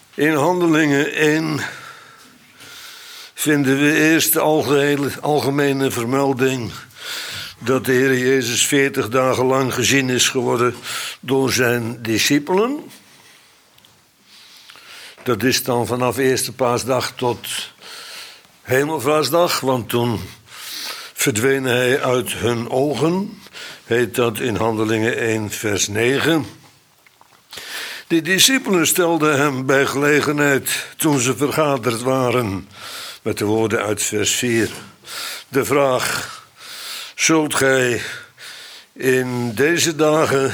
In Handelingen 1 vinden we eerst de algemene vermelding dat de Heer Jezus 40 dagen lang gezien is geworden door zijn discipelen. Dat is dan vanaf eerste paasdag tot hemelvaartsdag, want toen verdween hij uit hun ogen, heet dat in Handelingen 1 vers 9. De discipelen stelden hem bij gelegenheid, toen ze vergaderd waren, met de woorden uit vers 4, de vraag: zult gij in deze dagen,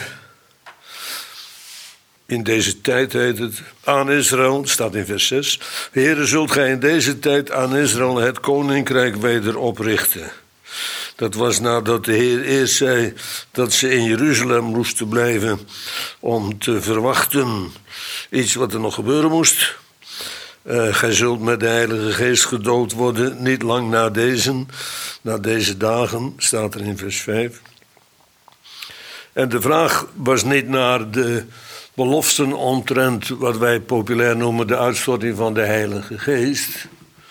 in deze tijd heet het, aan Israël, staat in vers 6, Heere, zult gij in deze tijd aan Israël het koninkrijk weder oprichten? Dat was nadat de Heer eerst zei dat ze in Jeruzalem moesten blijven om te verwachten iets wat er nog gebeuren moest. Gij zult met de Heilige Geest gedoopt worden, niet lang na deze dagen, staat er in vers 5. En de vraag was niet naar de beloften omtrent wat wij populair noemen de uitstorting van de Heilige Geest.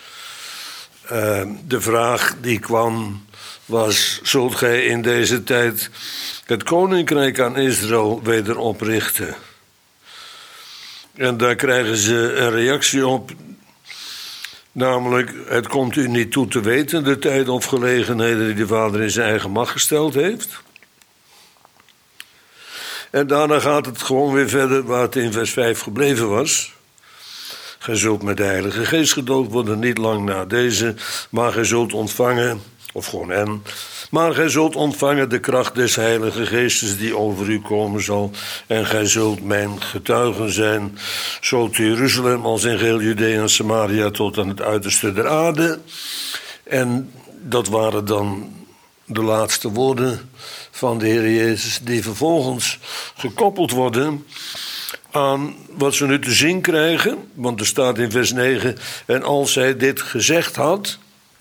De vraag die kwam was: zult gij in deze tijd het koninkrijk aan Israël weder oprichten? En daar krijgen ze een reactie op, namelijk: het komt u niet toe te weten, de tijd of gelegenheden die de Vader in zijn eigen macht gesteld heeft. En daarna gaat het gewoon weer verder waar het in vers 5 gebleven was. Gij zult met de Heilige Geest gedoopt worden, niet lang na deze, maar gij zult ontvangen, of gewoon maar gij zult ontvangen de kracht des Heilige Geestes die over u komen zal. En gij zult mijn getuigen zijn, zo te Jeruzalem als in geheel Judea en Samaria tot aan het uiterste der aarde. En dat waren dan de laatste woorden van de Heer Jezus, die vervolgens gekoppeld worden aan wat ze nu te zien krijgen. Want er staat in vers 9, en als hij dit gezegd had,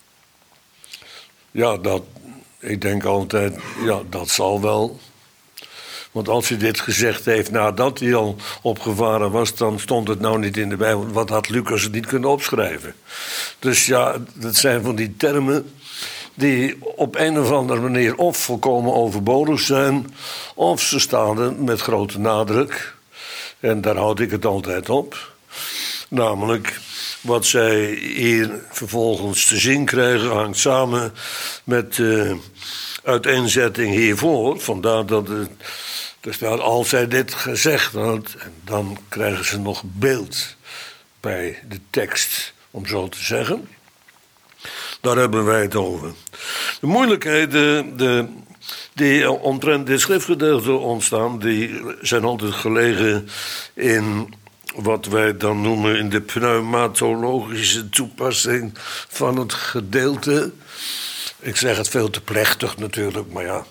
ik denk altijd, dat zal wel. Want als hij dit gezegd heeft nadat hij al opgevaren was, dan stond het nou niet in de Bijbel. Wat had Lucas het niet kunnen opschrijven? Dus dat zijn van die termen die op een of andere manier of volkomen overbodig zijn, of ze staan er met grote nadruk. En daar houd ik het altijd op. Namelijk, wat zij hier vervolgens te zien krijgen hangt samen met de uiteenzetting hiervoor. Vandaar dat er staat, als zij dit gezegd had, en dan krijgen ze nog beeld bij de tekst, om zo te zeggen. Daar hebben wij het over. De moeilijkheden die omtrent dit schriftgedeelte ontstaan, die zijn altijd gelegen in wat wij dan noemen in de pneumatologische toepassing van het gedeelte. Ik zeg het veel te plechtig natuurlijk, maar ja.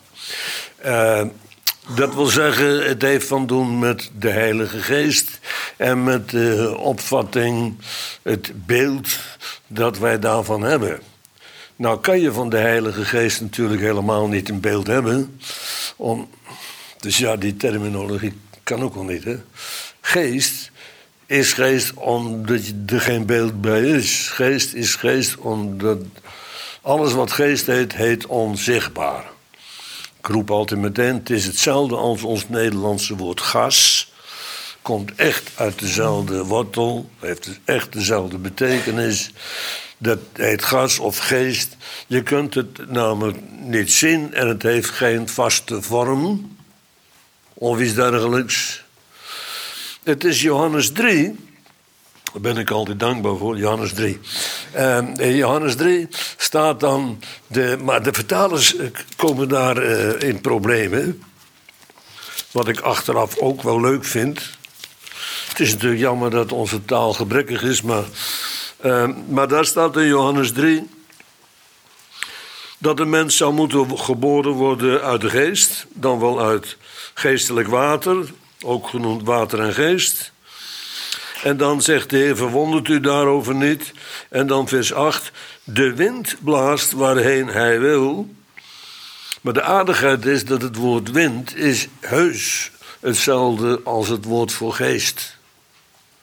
Dat wil zeggen, het heeft van doen met de Heilige Geest en met de opvatting, het beeld dat wij daarvan hebben. Nou kan je van de Heilige Geest natuurlijk helemaal niet een beeld hebben. Dus die terminologie kan ook wel niet, hè. Geest is geest omdat er geen beeld bij is. Geest is geest omdat alles wat geest heet onzichtbaar. Ik roep altijd meteen, het is hetzelfde als ons Nederlandse woord gas. Komt echt uit dezelfde wortel, heeft echt dezelfde betekenis. Dat heet gas of geest. Je kunt het namelijk niet zien en het heeft geen vaste vorm of iets dergelijks. Het is Johannes 3, daar ben ik altijd dankbaar voor, Johannes 3. In Johannes 3 staat dan, maar de vertalers komen daar in problemen. Wat ik achteraf ook wel leuk vind. Het is natuurlijk jammer dat onze taal gebrekkig is, maar daar staat in Johannes 3 dat de mens zou moeten geboren worden uit de geest, dan wel uit geestelijk water, ook genoemd water en geest. En dan zegt de Heer, verwondert u daarover niet. En dan vers 8, de wind blaast waarheen hij wil. Maar de aardigheid is dat het woord wind is heus hetzelfde als het woord voor geest.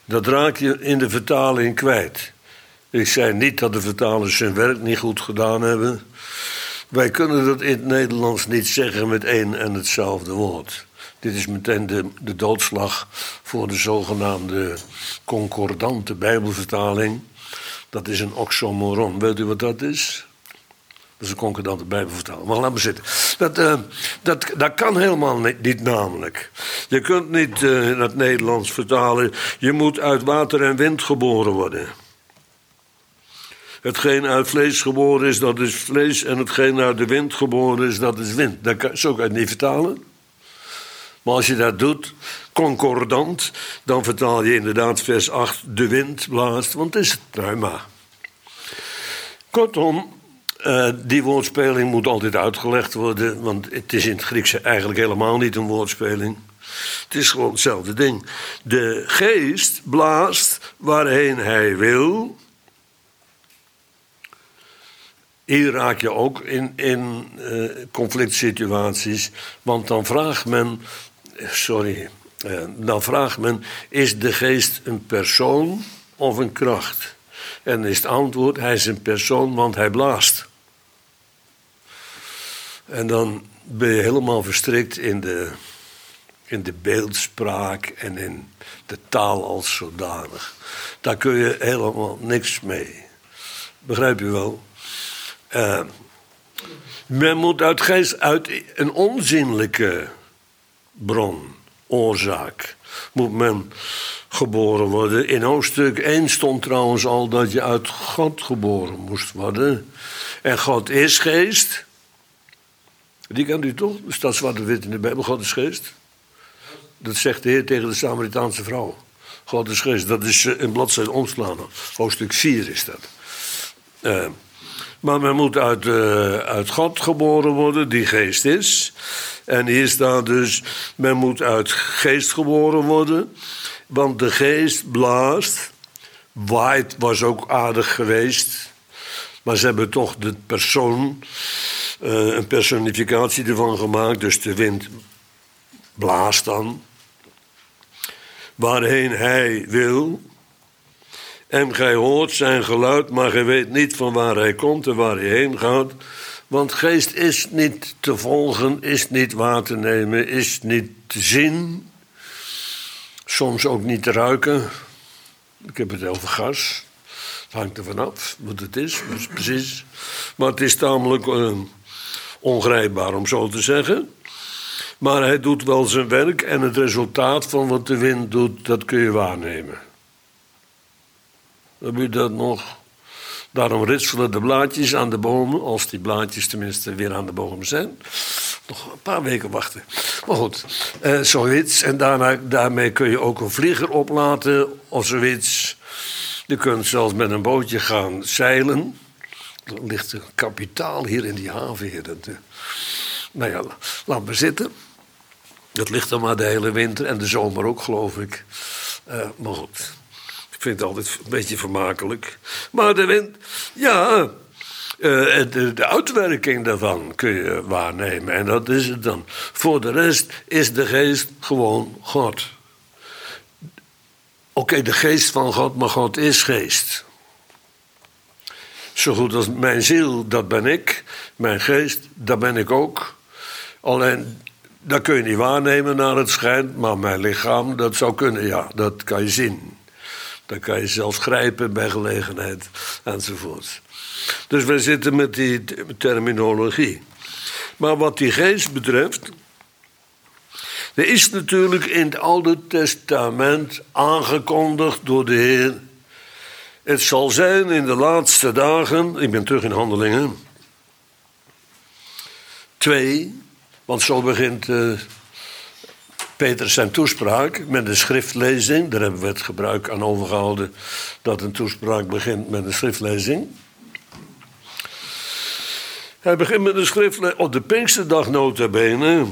Dat raak je in de vertaling kwijt. Ik zei niet dat de vertalers hun werk niet goed gedaan hebben. Wij kunnen dat in het Nederlands niet zeggen met één en hetzelfde woord. Dit is meteen de doodslag voor de zogenaamde concordante Bijbelvertaling. Dat is een oxymoron. Weet u wat dat is? Dat is een concordante Bijbelvertaling. Maar laat maar zitten. Dat kan helemaal niet namelijk. Je kunt niet in het Nederlands vertalen. Je moet uit water en wind geboren worden. Hetgeen uit vlees geboren is, dat is vlees. En hetgeen uit de wind geboren is, dat is wind. Zo kan je het niet vertalen. Maar als je dat doet, concordant, dan vertaal je inderdaad vers 8, de wind blaast, want het is het pneuma. Kortom, die woordspeling moet altijd uitgelegd worden, want het is in het Grieks eigenlijk helemaal niet een woordspeling. Het is gewoon hetzelfde ding. De geest blaast waarheen hij wil. Hier raak je ook in conflict situaties, want dan vraagt men... Dan vraagt men, is de geest een persoon of een kracht? En dan is het antwoord, hij is een persoon, want hij blaast. En dan ben je helemaal verstrikt in de beeldspraak en in de taal als zodanig. Daar kun je helemaal niks mee. Begrijp je wel? Men moet uit een onzinnelijke bron, oorzaak, moet men geboren worden. In hoofdstuk 1 stond trouwens al dat je uit God geboren moest worden. En God is geest. Die kent u toch? Er staat zwart-wit in de Bijbel, God is geest. Dat zegt de Heer tegen de Samaritaanse vrouw. God is geest, dat is een bladzijde omslaan. Hoofdstuk 4 is dat. Maar men moet uit God geboren worden, die geest is. En hier staat dus, men moet uit geest geboren worden. Want de geest blaast. Waait was ook aardig geweest. Maar ze hebben toch de persoon, een personificatie ervan gemaakt. Dus de wind blaast dan. Waarheen hij wil. En gij hoort zijn geluid, maar gij weet niet van waar hij komt en waar hij heen gaat. Want geest is niet te volgen, is niet waar te nemen, is niet te zien. Soms ook niet te ruiken. Ik heb het over gas. Het hangt er vanaf wat het is, dus precies. Maar het is tamelijk ongrijpbaar, om zo te zeggen. Maar hij doet wel zijn werk en het resultaat van wat de wind doet, dat kun je waarnemen. Heb je dat nog? Daarom ritselen de blaadjes aan de bomen, als die blaadjes tenminste weer aan de bomen zijn. Nog een paar weken wachten. Maar goed, zoiets. En daarmee kun je ook een vlieger oplaten of zoiets. Je kunt zelfs met een bootje gaan zeilen. Er ligt een kapitaal hier in die haven. Hier. Nou ja, laat maar zitten. Dat ligt er maar de hele winter en de zomer ook, geloof ik. Maar goed. Ik vind het altijd een beetje vermakelijk. Maar de wind, ja, de uitwerking daarvan kun je waarnemen. En dat is het dan. Voor de rest is de geest gewoon God. Oké, de geest van God, maar God is geest. Zo goed als mijn ziel, dat ben ik. Mijn geest, dat ben ik ook. Alleen, dat kun je niet waarnemen naar het schijnt. Maar mijn lichaam, dat zou kunnen, ja, dat kan je zien. Dan kan je zelfs grijpen bij gelegenheid, enzovoort. Dus wij zitten met die terminologie. Maar wat die geest betreft, er is natuurlijk in het Oude Testament aangekondigd door de Heer. Het zal zijn in de laatste dagen, ik ben terug in Handelingen 2, want zo begint Petrus zijn toespraak met een schriftlezing. Daar hebben we het gebruik aan overgehouden dat een toespraak begint met een schriftlezing. Hij begint met een schriftlezing op de Pinksterdag nota bene.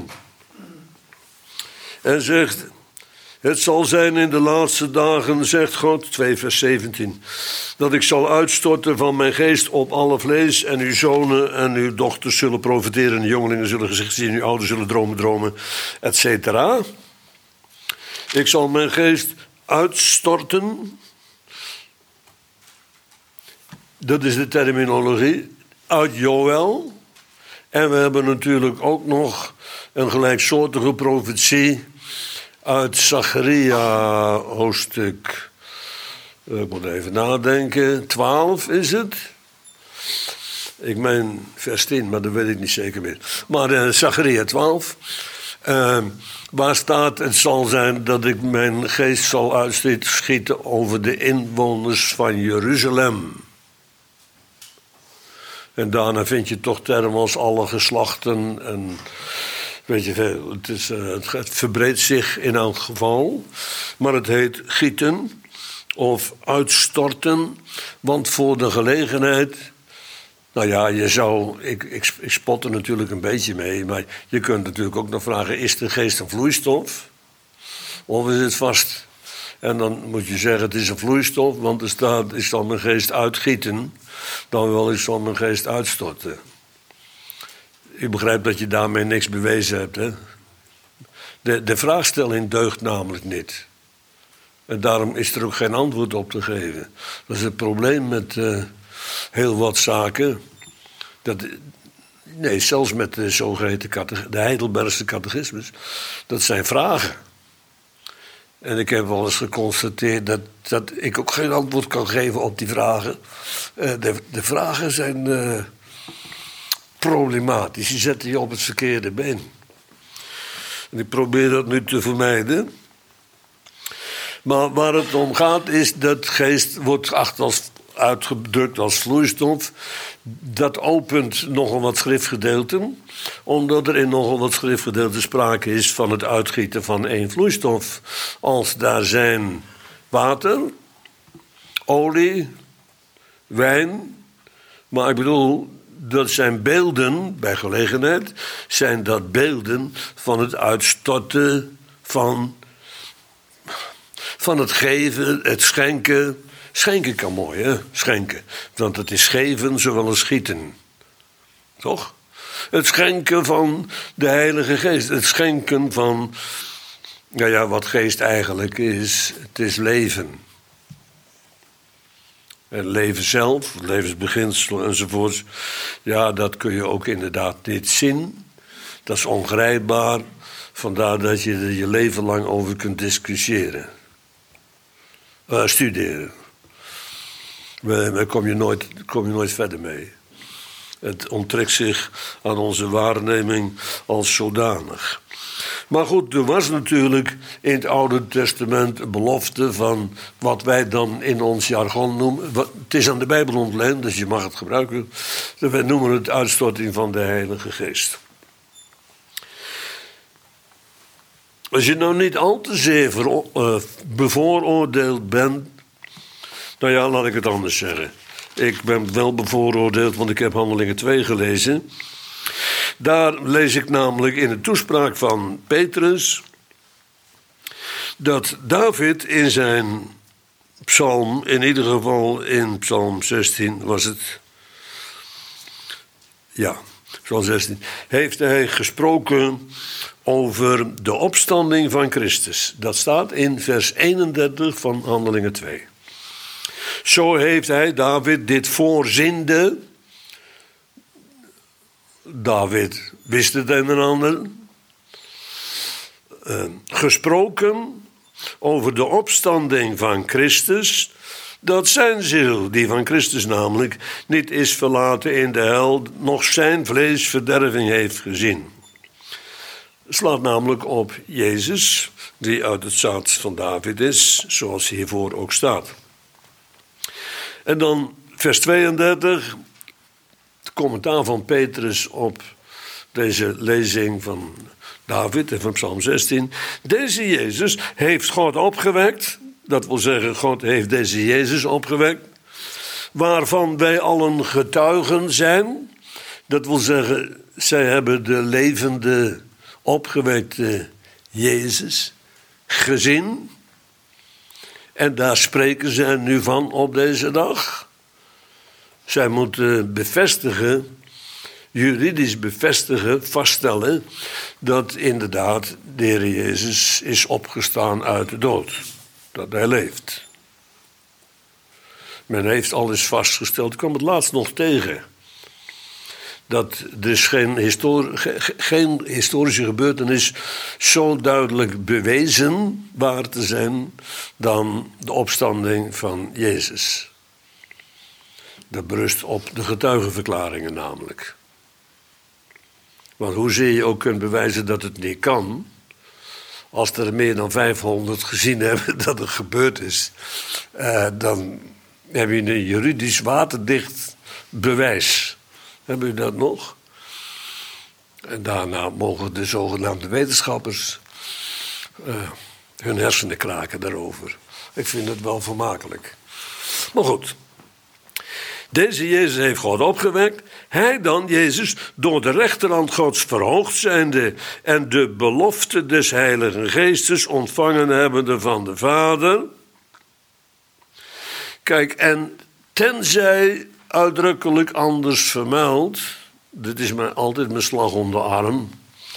En zegt, het zal zijn in de laatste dagen, zegt God, 2 vers 17... dat ik zal uitstorten van mijn geest op alle vlees... en uw zonen en uw dochters zullen profiteren... en uw jongelingen zullen gezicht zien, uw ouders zullen dromen, et cetera. Ik zal mijn geest uitstorten. Dat is de terminologie uit Joël. En we hebben natuurlijk ook nog een gelijksoortige profetie uit Zacharia hoofdstuk, ik moet even nadenken, 12 is het. Ik meen vers 10, maar dat weet ik niet zeker meer. Maar Zacharia 12, waar staat: het zal zijn dat ik mijn geest zal uitschieten over de inwoners van Jeruzalem. En daarna vind je toch termen als alle geslachten en weet je veel. Het verbreedt zich in elk geval. Maar het heet gieten of uitstorten. Want voor de gelegenheid. Nou ja, ik spot er natuurlijk een beetje mee. Maar je kunt natuurlijk ook nog vragen: is de geest een vloeistof? Of is het vast? En dan moet je zeggen: het is een vloeistof. Want er staat: ik zal mijn geest uitgieten. Dan wel, ik zal mijn geest uitstorten. Ik begrijp dat je daarmee niks bewezen hebt. Hè? De vraagstelling deugt namelijk niet. En daarom is er ook geen antwoord op te geven. Dat is het probleem met heel wat zaken. Zelfs met de zogeheten de Heidelbergse catechismus. Dat zijn vragen. En ik heb wel eens geconstateerd dat ik ook geen antwoord kan geven op die vragen. De vragen zijn problematisch. Die zetten je op het verkeerde been. En ik probeer dat nu te vermijden. Maar waar het om gaat is dat geest wordt uitgedrukt als vloeistof. Dat opent nogal wat schriftgedeelten. Omdat er in nogal wat schriftgedeelten sprake is van het uitgieten van één vloeistof. Als daar zijn water, olie, wijn. Maar ik bedoel, dat zijn beelden, bij gelegenheid, zijn dat beelden van het uitstorten van het geven, het schenken. Schenken kan mooi, hè? Schenken. Want het is geven zowel als schieten. Toch? Het schenken van de Heilige Geest. Het schenken van, wat geest eigenlijk is. Het is leven. Het leven zelf, het levensbeginsel enzovoorts. Ja, dat kun je ook inderdaad niet zien. Dat is ongrijpbaar. Vandaar dat je er je leven lang over kunt discussiëren. Studeren. Daar kom je nooit verder mee. Het onttrekt zich aan onze waarneming als zodanig. Maar goed, er was natuurlijk in het Oude Testament een belofte van wat wij dan in ons jargon noemen. Het is aan de Bijbel ontleend, dus je mag het gebruiken. Wij noemen het uitstorting van de Heilige Geest. Als je nou niet al te zeer bevooroordeeld bent. Nou ja, laat ik het anders zeggen. Ik ben wel bevooroordeeld, want ik heb Handelingen 2 gelezen. Daar lees ik namelijk in de toespraak van Petrus dat David in zijn psalm, in ieder geval in psalm 16 was het. Ja, psalm 16. Heeft hij gesproken over de opstanding van Christus. Dat staat in vers 31 van Handelingen 2. Zo heeft hij, David, dit voorziende. David wist het een en ander. Gesproken over de opstanding van Christus. Dat zijn ziel, die van Christus namelijk, niet is verlaten in de hel, nog zijn vlees verderving heeft gezien. Slaat namelijk op Jezus, die uit het zaad van David is, zoals hiervoor ook staat. En dan vers 32, het commentaar van Petrus op deze lezing van David en van Psalm 16. Deze Jezus heeft God opgewekt, dat wil zeggen, God heeft deze Jezus opgewekt, waarvan wij allen getuigen zijn. Dat wil zeggen, zij hebben de levende, opgewekte Jezus gezien. En daar spreken zij nu van op deze dag. Zij moeten bevestigen, juridisch bevestigen, vaststellen dat inderdaad de Heer Jezus is opgestaan uit de dood. dat hij leeft. Men heeft al eens vastgesteld, ik kwam het laatst nog tegen, dat dus geen historische gebeurtenis zo duidelijk bewezen waar te zijn dan de opstanding van Jezus. Dat berust op de getuigenverklaringen namelijk. Want hoezeer je ook kunt bewijzen dat het niet kan, als er meer dan 500 gezien hebben dat het gebeurd is, dan heb je een juridisch waterdicht bewijs. Hebben u dat nog? En daarna mogen de zogenaamde wetenschappers hun hersenen kraken daarover. Ik vind het wel vermakelijk. Maar goed. Deze Jezus heeft God opgewekt. Hij dan, Jezus, door de rechterhand Gods verhoogd zijnde en de belofte des Heiligen Geestes ontvangen hebbende van de Vader. Kijk, en tenzij uitdrukkelijk anders vermeld, dit is altijd mijn slag om de arm,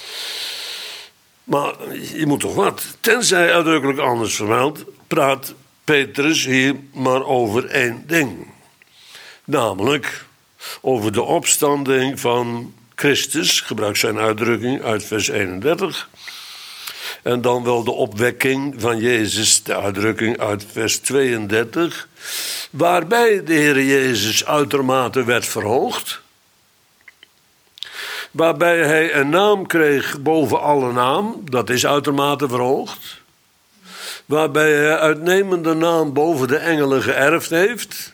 maar je moet toch wat, tenzij uitdrukkelijk anders vermeld, praat Petrus hier maar over één ding. Namelijk over de opstanding van Christus, gebruikt zijn uitdrukking uit vers 31. En dan wel de opwekking van Jezus, de uitdrukking uit vers 32. Waarbij de Heer Jezus uitermate werd verhoogd. Waarbij hij een naam kreeg boven alle naam, dat is uitermate verhoogd. Waarbij hij uitnemende naam boven de engelen geërfd heeft.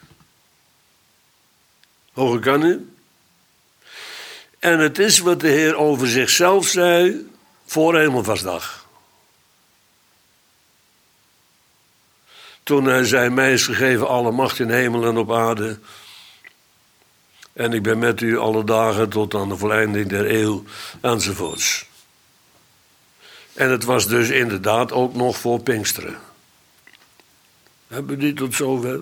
Hoge kan u. En het is wat de Heer over zichzelf zei voor Hemelvaartsdag. Toen hij zei, mij is gegeven alle macht in hemel en op aarde. En ik ben met u alle dagen tot aan de volleinding der eeuw enzovoorts. En het was dus inderdaad ook nog voor Pinksteren. Hebben we die tot zover?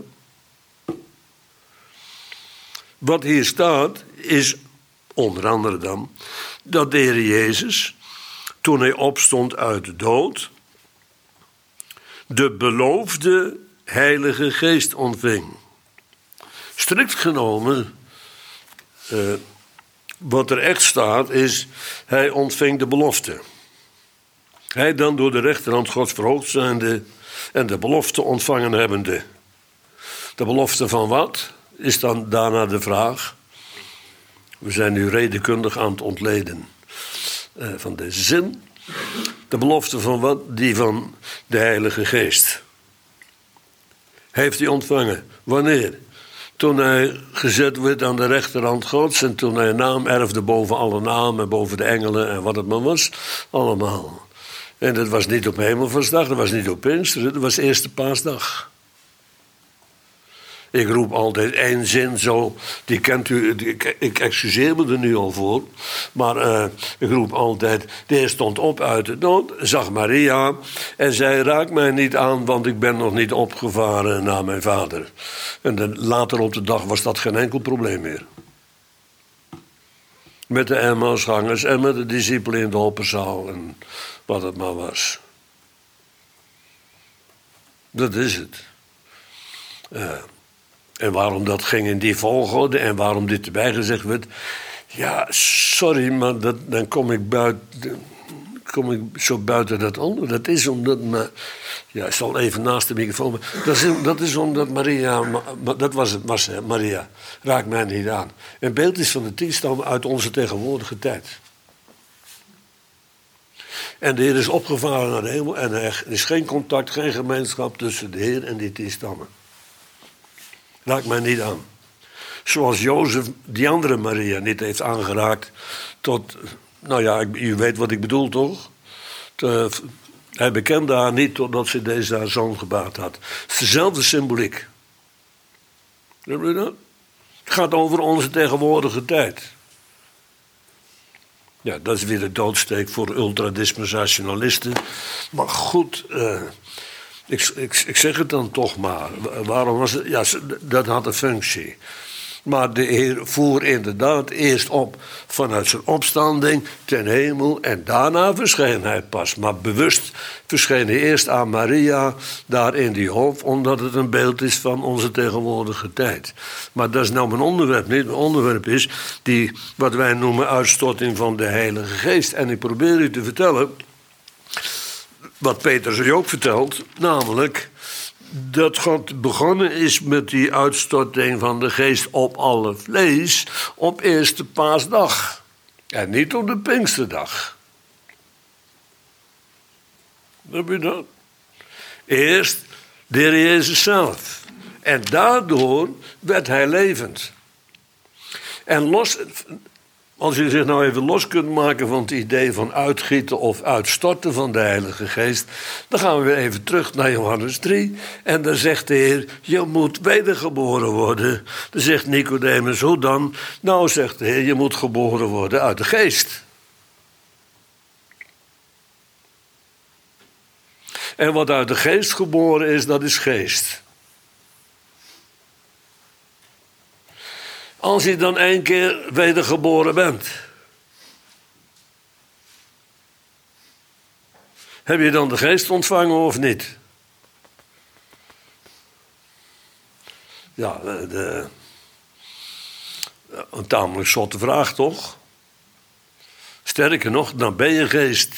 Wat hier staat is onder andere dan dat de Heer Jezus, toen hij opstond uit de dood, de beloofde Heilige Geest ontving. Strikt genomen, wat er echt staat is, hij ontving de belofte. Hij dan door de rechterhand Gods verhoogd zijnde en de belofte ontvangen hebbende. De belofte van wat? Is dan daarna de vraag. We zijn nu redenkundig aan het ontleden van deze zin. De belofte van wat? Die van de Heilige Geest. Heeft hij ontvangen. Wanneer? Toen hij gezet werd aan de rechterhand Gods en toen hij een naam erfde boven alle namen, boven de engelen en wat het maar was, allemaal. En dat was niet op Hemelvaartsdag, dat was niet op Pinksteren, dat was Eerste Paasdag. Ik roep altijd één zin zo, die kent u, ik excuseer me er nu al voor, maar ik roep altijd, de Heer stond op uit de dood, zag Maria en zei, raak mij niet aan, want ik ben nog niet opgevaren naar mijn vader. En later op de dag was dat geen enkel probleem meer. Met de Emmausgangers en met de discipelen in de hopperzaal en wat het maar was. Dat is het. En waarom dat ging in die volgorde en waarom dit erbij gezegd werd. Ja, sorry, maar dan kom ik zo buiten dat onder. Dat is omdat, ja, ik zal even naast de microfoon. Dat is omdat Maria, dat was het, Maria, raakt mij niet aan. Een beeld is van de 10 stammen uit onze tegenwoordige tijd. En de Heer is opgevaren naar de hemel en er is geen contact, geen gemeenschap tussen de Heer en die 10 stammen. Raakt mij niet aan. Zoals Jozef die andere Maria niet heeft aangeraakt tot, nou ja, u weet wat ik bedoel toch? Hij bekende haar niet totdat ze deze haar zoon gebaard had. Het is dezelfde symboliek. Hebben jullie dat? Het gaat over onze tegenwoordige tijd. Ja, dat is weer de doodsteek voor ultradispensationalisten. Maar goed, ik zeg het dan toch maar. Waarom was het? Ja, dat had een functie. Maar de Heer voer inderdaad eerst op vanuit zijn opstanding ten hemel en daarna verscheen hij pas. Maar bewust verscheen hij eerst aan Maria daar in die hof, omdat het een beeld is van onze tegenwoordige tijd. Maar dat is nou mijn onderwerp niet. Mijn onderwerp is die, wat wij noemen, uitstorting van de Heilige Geest. En ik probeer u te vertellen wat Petrus u ook vertelt, namelijk dat God begonnen is met die uitstorting van de Geest op alle vlees op eerste paasdag. En niet op de Pinksterdag. Heb je dat? Eerst de Heer Jezus zelf. En daardoor werd hij levend. En als u zich nou even los kunt maken van het idee van uitgieten of uitstorten van de Heilige Geest, dan gaan we weer even terug naar Johannes 3. En dan zegt de Heer, je moet wedergeboren worden. Dan zegt Nicodemus, hoe dan? Nou, zegt de Heer, je moet geboren worden uit de Geest. En wat uit de Geest geboren is, dat is geest. Als je dan 1 keer wedergeboren bent, heb je dan de Geest ontvangen of niet? Ja, een tamelijk zotte vraag, toch? Sterker nog, dan ben je geest.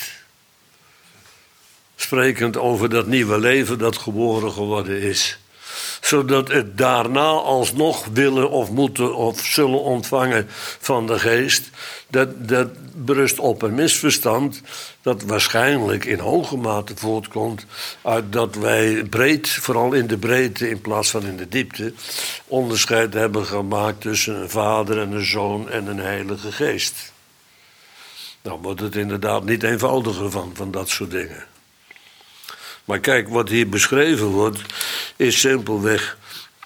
Sprekend over dat nieuwe leven dat geboren geworden is. Zodat het daarna alsnog willen of moeten of zullen ontvangen van de Geest. Dat berust op een misverstand dat waarschijnlijk in hoge mate voortkomt uit dat wij breed, vooral in de breedte in plaats van in de diepte, onderscheid hebben gemaakt tussen een vader en een zoon en een heilige geest. Nou wordt het inderdaad niet eenvoudiger van dat soort dingen. Maar kijk, wat hier beschreven wordt, is simpelweg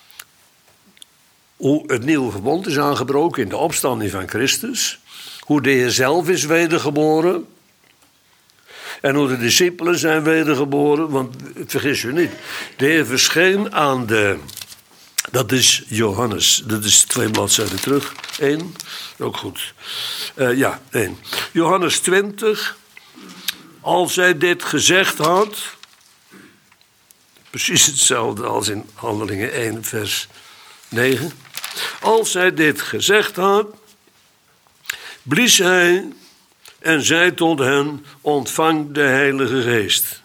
hoe het nieuwe verbond is aangebroken in de opstanding van Christus. Hoe de Heer zelf is wedergeboren. En hoe de discipelen zijn wedergeboren. Want vergis je niet, de Heer verscheen aan dat is Johannes, dat is 2 bladzijden terug. 1, ook goed. 1. Johannes 20, als hij dit gezegd had. Precies hetzelfde als in Handelingen 1, vers 9. Als hij dit gezegd had, blies hij en zei tot hen, ontvang de Heilige Geest.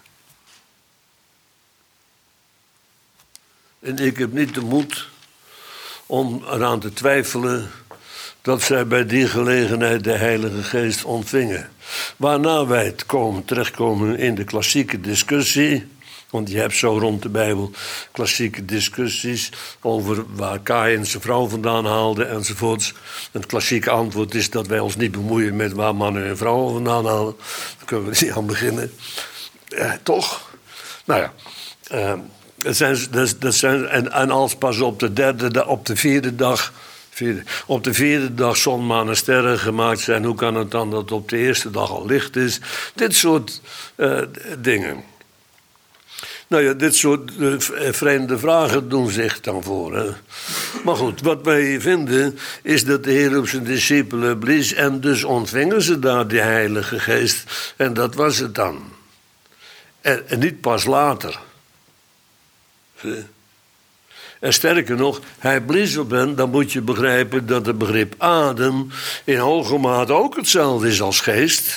En ik heb niet de moed om eraan te twijfelen dat zij bij die gelegenheid de Heilige Geest ontvingen. Waarna wij terechtkomen in de klassieke discussie. Want je hebt zo rond de Bijbel klassieke discussies over waar Kaïn zijn vrouw vandaan haalde enzovoorts. En het klassieke antwoord is dat wij ons niet bemoeien met waar mannen en vrouwen vandaan halen. Daar kunnen we niet aan beginnen. Toch? Nou ja, en als pas op de vierde dag zon, maan en sterren gemaakt zijn, hoe kan het dan dat op de eerste dag al licht is? Dit soort dingen. Nou ja, dit soort vreemde vragen doen zich dan voor. Hè? Maar goed, wat wij hier vinden is dat de Heer op zijn discipelen blies en dus ontvingen ze daar de Heilige Geest. En dat was het dan. En niet pas later. En sterker nog, hij blies op hen, dan moet je begrijpen dat het begrip adem in hoge mate ook hetzelfde is als geest.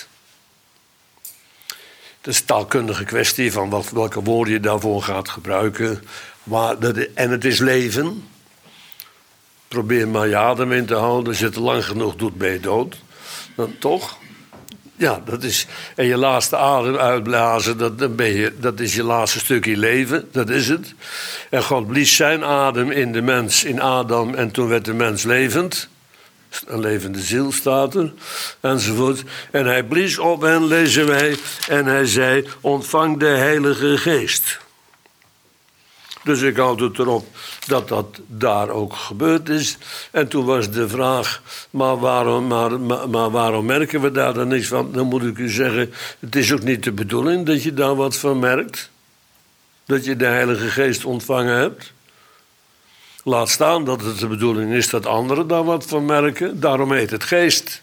Het is een taalkundige kwestie van welke woorden je daarvoor gaat gebruiken. En het is leven. Probeer maar je adem in te houden. Als je het lang genoeg doet, ben je dood. Dan toch? Ja, dat is. En je laatste adem uitblazen, dat is je laatste stukje leven. Dat is het. En God blies zijn adem in de mens, in Adam. En toen werd de mens levend. Een levende ziel staat er, enzovoort. En hij blies op hen, lezen wij, en hij zei, ontvang de Heilige Geest. Dus ik houd het erop dat dat daar ook gebeurd is. En toen was de vraag, maar waarom merken we daar dan niks van? Dan moet ik u zeggen, het is ook niet de bedoeling dat je daar wat van merkt. Dat je de Heilige Geest ontvangen hebt. Laat staan dat het de bedoeling is dat anderen daar wat van merken. Daarom heet het geest.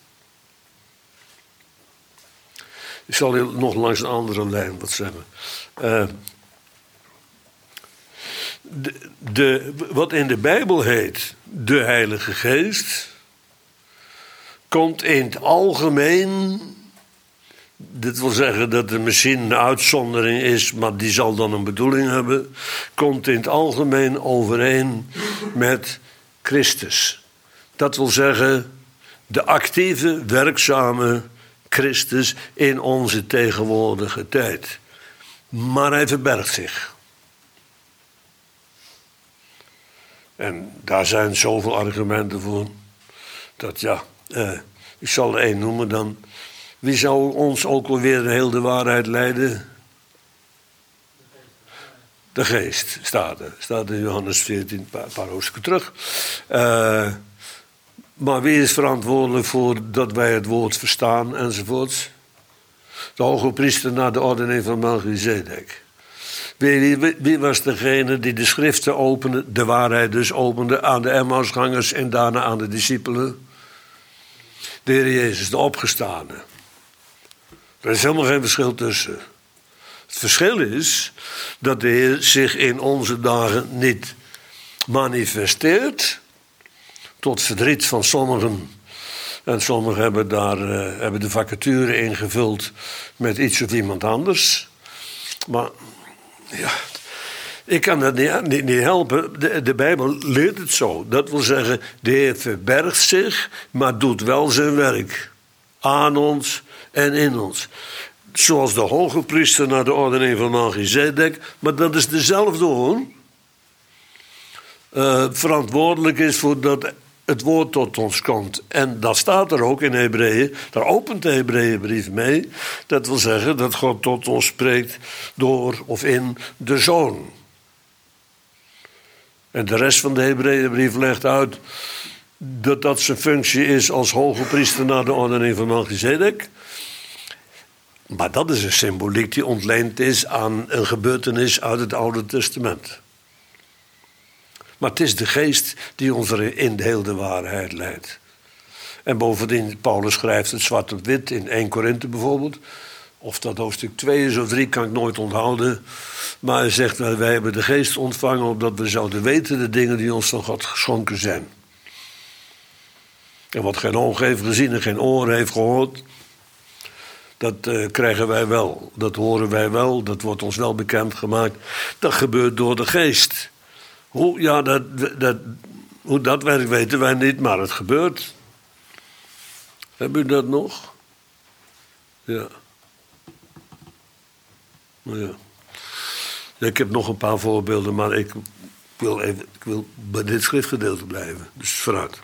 Ik zal hier nog langs een andere lijn wat zeggen. Wat in de Bijbel heet de Heilige Geest, komt in het algemeen, dit wil zeggen dat er misschien een uitzondering is, maar die zal dan een bedoeling hebben, komt in het algemeen overeen met Christus. Dat wil zeggen de actieve, werkzame Christus in onze tegenwoordige tijd. Maar hij verbergt zich. En daar zijn zoveel argumenten voor. Dat ik zal er één noemen dan. Wie zou ons ook alweer heel de waarheid leiden? De geest, staat er. Staat in Johannes 14, een paar hoofdstukken terug. Maar wie is verantwoordelijk voor dat wij het woord verstaan enzovoorts? De hoge priester naar de ordening van Melchizedek. Wie was degene die de schriften opende, de waarheid dus opende aan de Emmausgangers en daarna aan de discipelen? De Heer Jezus, de opgestane. Er is helemaal geen verschil tussen. Het verschil is dat de Heer zich in onze dagen niet manifesteert, tot verdriet van sommigen. En sommigen hebben de vacature ingevuld met iets of iemand anders. Maar ja, ik kan dat niet helpen. De Bijbel leert het zo. Dat wil zeggen, de Heer verbergt zich, maar doet wel zijn werk. Aan ons en in ons. Zoals de hoge priester naar de ordening van Melchizedek. Maar dat is dezelfde hoor. Verantwoordelijk is voor dat het woord tot ons komt. En dat staat er ook in Hebreeën. Daar opent de Hebreeënbrief mee. Dat wil zeggen dat God tot ons spreekt door of in de Zoon. En de rest van de Hebreeënbrief legt uit dat dat zijn functie is als hoge priester naar de ordening van Melchizedek. Maar dat is een symboliek die ontleend is aan een gebeurtenis uit het Oude Testament. Maar het is de geest die ons in de hele waarheid leidt. En bovendien, Paulus schrijft het zwart op wit in 1 Korinthe bijvoorbeeld. Of dat hoofdstuk 2 is of 3, kan ik nooit onthouden. Maar hij zegt, wij hebben de geest ontvangen opdat we zouden weten de dingen die ons van God geschonken zijn. En wat geen oog heeft gezien en geen oor heeft gehoord, dat krijgen wij wel. Dat horen wij wel, dat wordt ons wel bekendgemaakt. Dat gebeurt door de geest. Hoe dat werkt weten wij niet, maar het gebeurt. Hebben u dat nog? Ja. Nou ja. Ik heb nog een paar voorbeelden, maar ik wil bij dit schriftgedeelte blijven. Dus vooruit.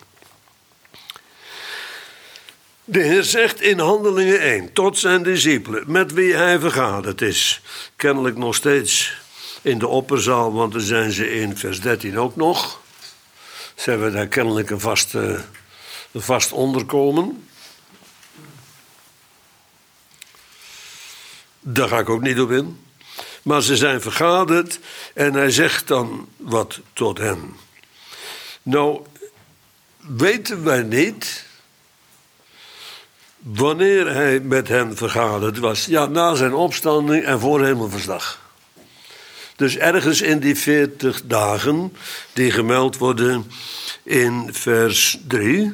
De Heer zegt in Handelingen 1 tot zijn discipelen, met wie hij vergaderd is. Kennelijk nog steeds in de opperzaal, want daar zijn ze in vers 13 ook nog. Ze hebben daar kennelijk een vast onderkomen. Daar ga ik ook niet op in. Maar ze zijn vergaderd en hij zegt dan wat tot hen. Nou, weten wij niet wanneer hij met hen vergaderd was. Ja, na zijn opstanding en voor hemelverslag. Dus ergens in die 40 dagen die gemeld worden in vers 3.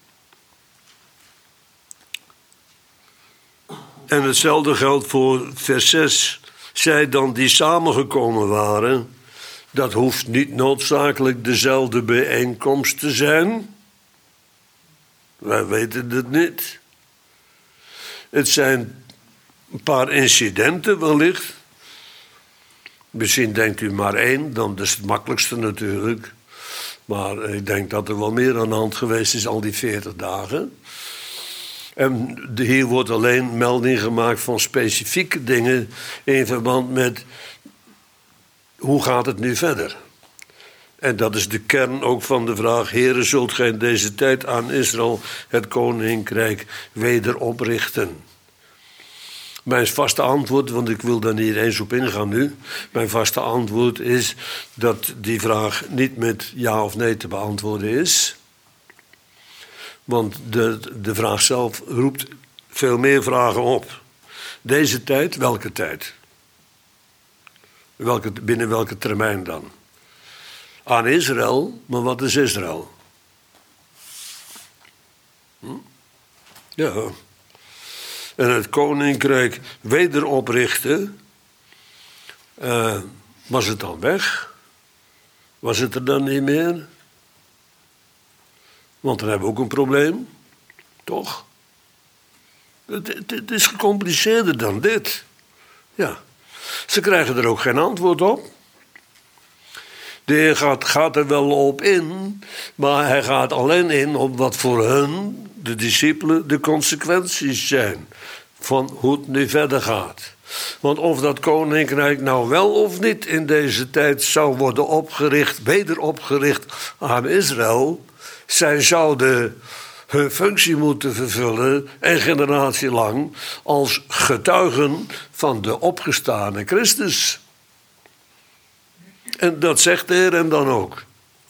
En hetzelfde geldt voor vers 6. Zij dan die samengekomen waren, dat hoeft niet noodzakelijk dezelfde bijeenkomst te zijn. Wij weten het niet. Het zijn een paar incidenten wellicht. Misschien denkt u maar één, dan is het makkelijkste natuurlijk. Maar ik denk dat er wel meer aan de hand geweest is al die 40 dagen. En hier wordt alleen melding gemaakt van specifieke dingen in verband met hoe gaat het nu verder. En dat is de kern ook van de vraag, Heere, zult gij in deze tijd aan Israël het koninkrijk wederoprichten? Mijn vaste antwoord, want ik wil daar niet eens op ingaan nu. Mijn vaste antwoord is dat die vraag niet met ja of nee te beantwoorden is. Want de vraag zelf roept veel meer vragen op. Deze tijd, welke tijd? Binnen welke termijn dan? Aan Israël, maar wat is Israël? Ja. En het koninkrijk wederoprichten, was het dan weg? Was het er dan niet meer? Want dan hebben we ook een probleem, toch? Het is gecompliceerder dan dit. Ja. Ze krijgen er ook geen antwoord op. De Heer gaat er wel op in, maar hij gaat alleen in op wat voor hun, de discipelen, de consequenties zijn van hoe het nu verder gaat. Want of dat koninkrijk nou wel of niet in deze tijd zou worden opgericht, wederopgericht aan Israël, zij zouden hun functie moeten vervullen, een generatie lang, als getuigen van de opgestane Christus. En dat zegt de Heer hem dan ook.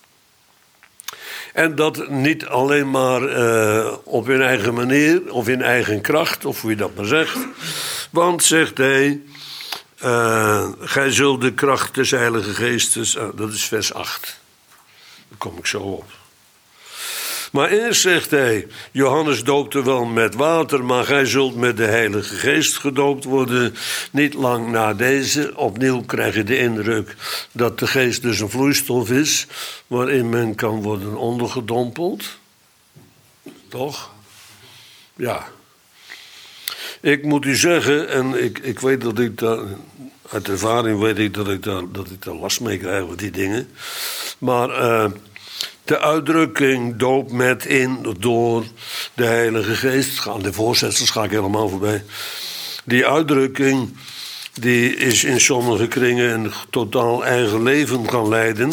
En dat niet alleen maar op hun eigen manier, of in eigen kracht, of hoe je dat maar zegt. Want, zegt hij, gij zult de kracht des Heilige Geestes, dat is vers 8. Daar kom ik zo op. Maar eerst zegt hij, Johannes doopte wel met water, maar gij zult met de Heilige Geest gedoopt worden. Niet lang na deze, opnieuw krijg je de indruk dat de geest dus een vloeistof is, waarin men kan worden ondergedompeld. Toch? Ja. Ik moet u zeggen, en ik weet dat ik daar, uit ervaring weet ik dat ik daar last mee krijg met die dingen. Maar de uitdrukking doop met in door de Heilige Geest. Aan de voorzetsels ga ik helemaal voorbij. Die uitdrukking die is in sommige kringen een totaal eigen leven gaan leiden.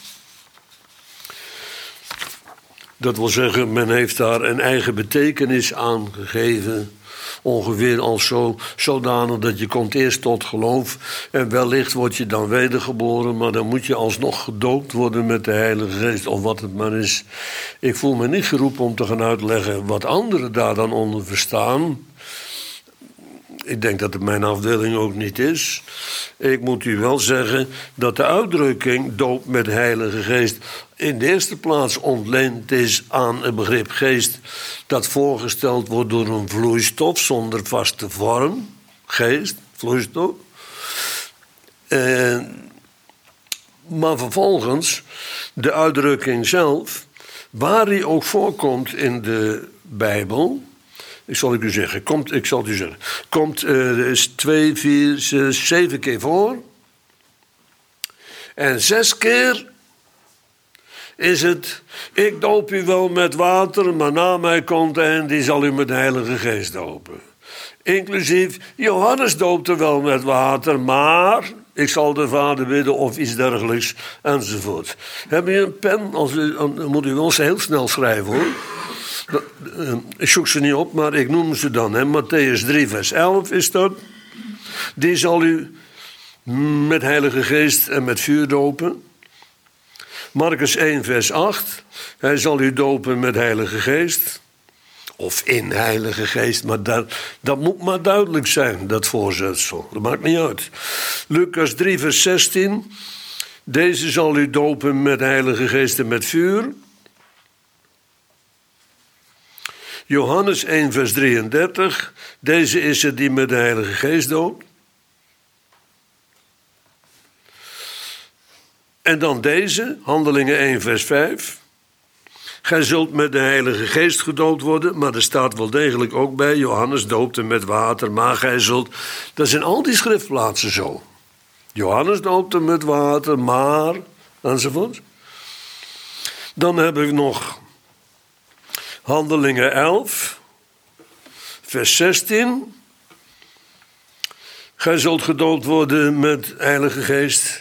Dat wil zeggen, men heeft daar een eigen betekenis aan gegeven. Ongeveer als zodanig dat je komt eerst tot geloof. En wellicht word je dan wedergeboren. Maar dan moet je alsnog gedoopt worden met de Heilige Geest. Of wat het maar is. Ik voel me niet geroepen om te gaan uitleggen wat anderen daar dan onder verstaan. Ik denk dat het mijn afdeling ook niet is. Ik moet u wel zeggen dat de uitdrukking doop met de Heilige Geest in de eerste plaats ontleend is aan het begrip geest dat voorgesteld wordt door een vloeistof zonder vaste vorm. Geest, vloeistof. Maar vervolgens de uitdrukking zelf, waar die ook voorkomt in de Bijbel. Ik zal het u zeggen. Komt 2, 4, 6, 7 keer voor. En 6 keer is het, ik doop u wel met water, maar na mij komt en die zal u met de Heilige Geest dopen. Inclusief, Johannes doopte wel met water, maar ik zal de Vader bidden of iets dergelijks, enzovoort. Heb je een pen? Dan moet u wel eens heel snel schrijven, hoor. Ik zoek ze niet op, maar ik noem ze dan. Mattheüs 3, vers 11 is dat. Die zal u met Heilige Geest en met vuur dopen. Marcus 1, vers 8. Hij zal u dopen met Heilige Geest. Of in Heilige Geest, maar dat moet maar duidelijk zijn, dat voorzetsel. Dat maakt niet uit. Lucas 3, vers 16. Deze zal u dopen met Heilige Geest en met vuur. Johannes 1, vers 33. Deze is het die met de Heilige Geest doopt. En dan deze, Handelingen 1, vers 5. Gij zult met de Heilige Geest gedoopt worden, maar er staat wel degelijk ook bij, Johannes doopte met water, maar gij zult. Dat is in al die schriftplaatsen zo. Johannes doopte met water, maar, enzovoort. Dan heb ik nog Handelingen 11, vers 16. Gij zult gedoopt worden met Heilige Geest.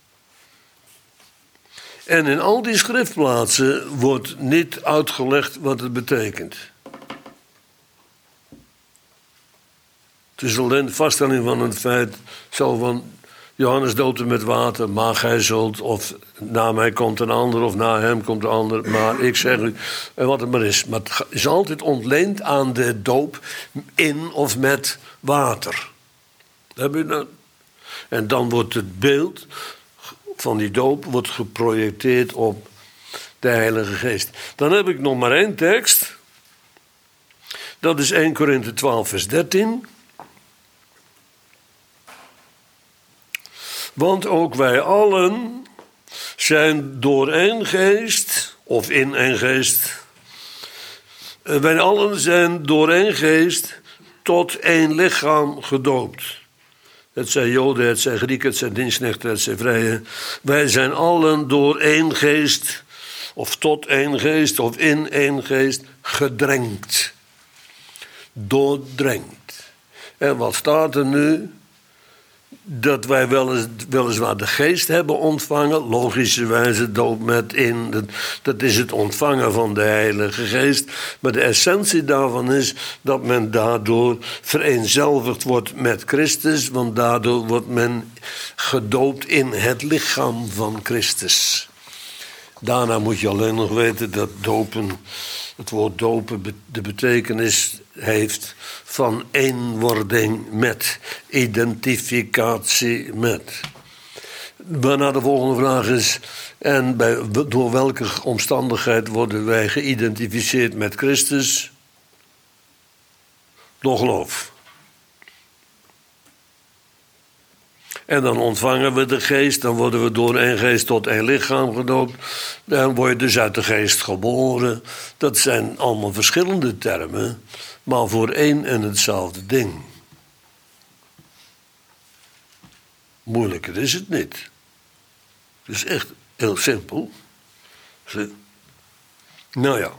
En in al die schriftplaatsen wordt niet uitgelegd wat het betekent. Het is alleen de vaststelling van het feit, zo van Johannes doopte met water, maar gij zult, of na mij komt een ander, of na hem komt een ander, maar ik zeg u, wat het maar is. Maar het is altijd ontleend aan de doop in of met water. Heb je dat? En dan wordt het beeld van die doop wordt geprojecteerd op de Heilige Geest. Dan heb ik nog maar één tekst. Dat is 1 Korinthe 12 vers 13. Want ook wij allen zijn door één geest, of in één geest. Wij allen zijn door één geest tot één lichaam gedoopt. Het zijn Joden, het zijn Grieken, het zijn dienstknechten, het zijn vrije. Wij zijn allen door één geest, of tot één geest, of in één geest gedrenkt. Doordrenkt. En wat staat er nu? Dat wij weliswaar de geest hebben ontvangen, logischerwijze doop met in. Dat is het ontvangen van de Heilige Geest. Maar de essentie daarvan is dat men daardoor vereenzelvigd wordt met Christus. Want daardoor wordt men gedoopt in het lichaam van Christus. Daarna moet je alleen nog weten dat dopen, het woord dopen de betekenis heeft van eenwording met, identificatie met. Waarna de volgende vraag is, en door welke omstandigheid worden wij geïdentificeerd met Christus? Door geloof. En dan ontvangen we de geest, dan worden we door één geest tot één lichaam gedoopt. Dan word je dus uit de geest geboren. Dat zijn allemaal verschillende termen, maar voor één en hetzelfde ding. Moeilijker is het niet. Het is echt heel simpel. Nou ja.